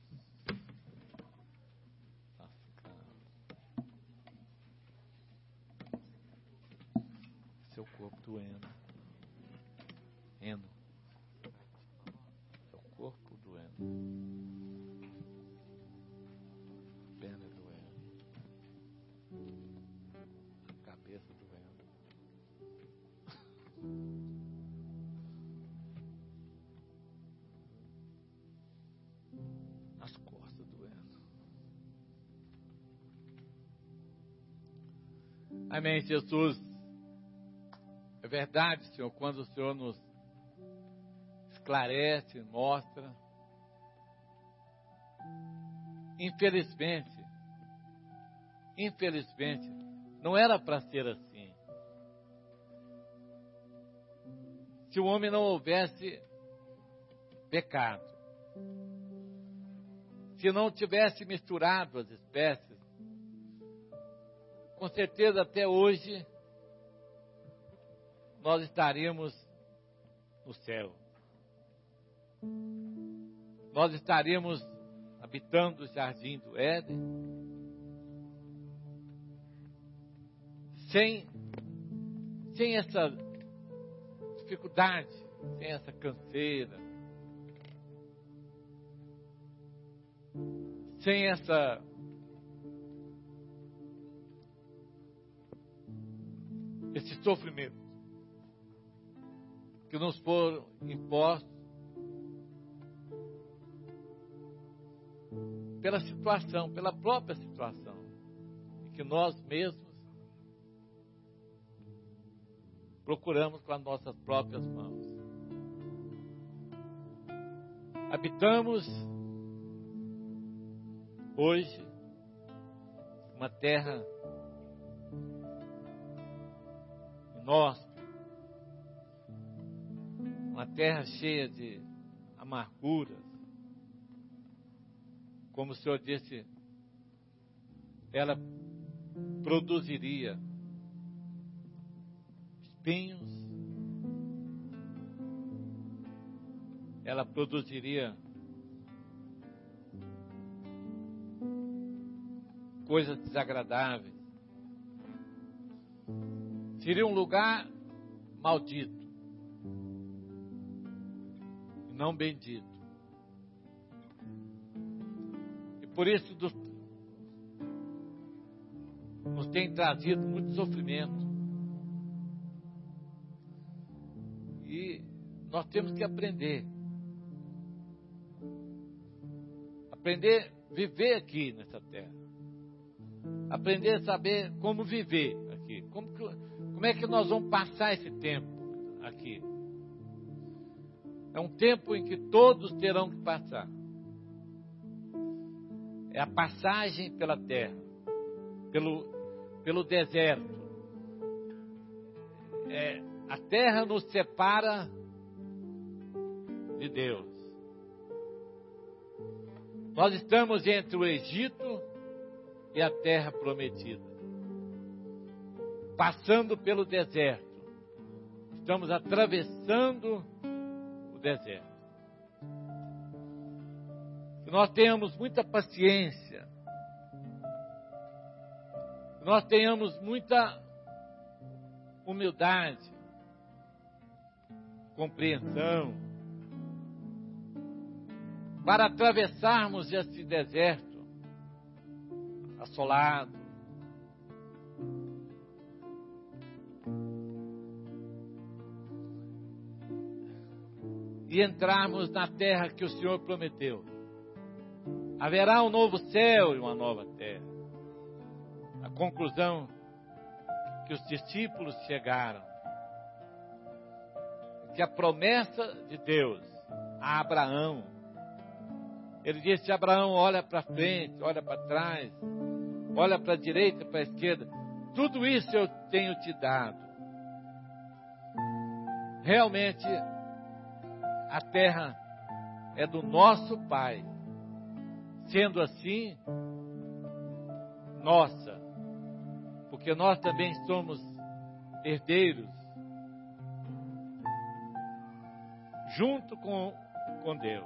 Lascado. Seu corpo doendo. Endo. É o corpo doendo. Perna doendo. Cabeça doendo. As costas doendo. Amém, Jesus. É verdade, Senhor, quando o Senhor nos esclarece, mostra. Infelizmente, infelizmente, não era para ser assim. Se o homem não houvesse pecado, se não tivesse misturado as espécies, com certeza até hoje nós estaríamos no céu. Nós estaríamos habitando o jardim do Éden, sem, sem essa dificuldade, sem essa canseira, sem essa esse sofrimento que nos foram impostos pela situação, pela própria situação, que nós mesmos procuramos com as nossas próprias mãos. Habitamos hoje uma terra inóspita, uma terra cheia de amarguras. Como o Senhor disse, ela produziria espinhos, ela produziria coisas desagradáveis. Seria um lugar maldito, e não bendito. E por isso nos, nos tem trazido muito sofrimento. E nós temos que aprender. Aprender a viver aqui nessa terra. Aprender a saber como viver aqui. Como, que, como é que nós vamos passar esse tempo aqui? É um tempo em que todos terão que passar. É a passagem pela terra, pelo, pelo deserto. É, a terra nos separa de Deus. Nós estamos entre o Egito e a terra prometida, passando pelo deserto. Estamos atravessando o deserto. Que nós tenhamos muita paciência, que nós tenhamos muita humildade, compreensão, para atravessarmos esse deserto assolado. E entrarmos na terra que o Senhor prometeu. Haverá um novo céu e uma nova terra. A conclusão que os discípulos chegaram, que a promessa de Deus a Abraão, ele disse: Abraão, olha para frente, olha para trás, olha para a direita, para a esquerda, tudo isso eu tenho te dado. Realmente, a terra é do nosso Pai. Sendo assim, nossa, porque nós também somos herdeiros, junto com, com Deus,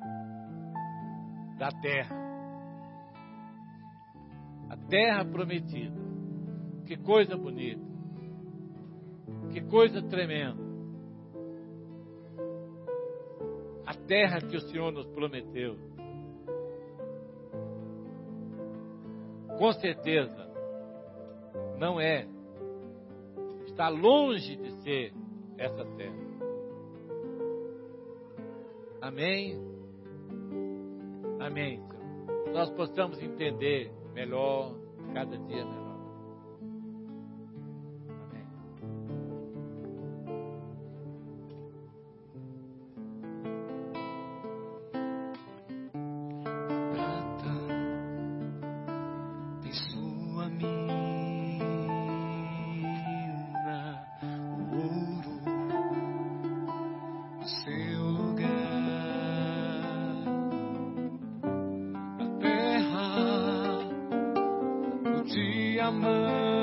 da terra, a terra prometida. Que coisa bonita, que coisa tremenda, a terra que o Senhor nos prometeu. Com certeza, não é, está longe de ser essa terra. Amém? Amém, Senhor. Nós possamos entender melhor, cada dia melhor. Amém. Prata tem sua mina, o ouro no seu lugar. A terra, o diamante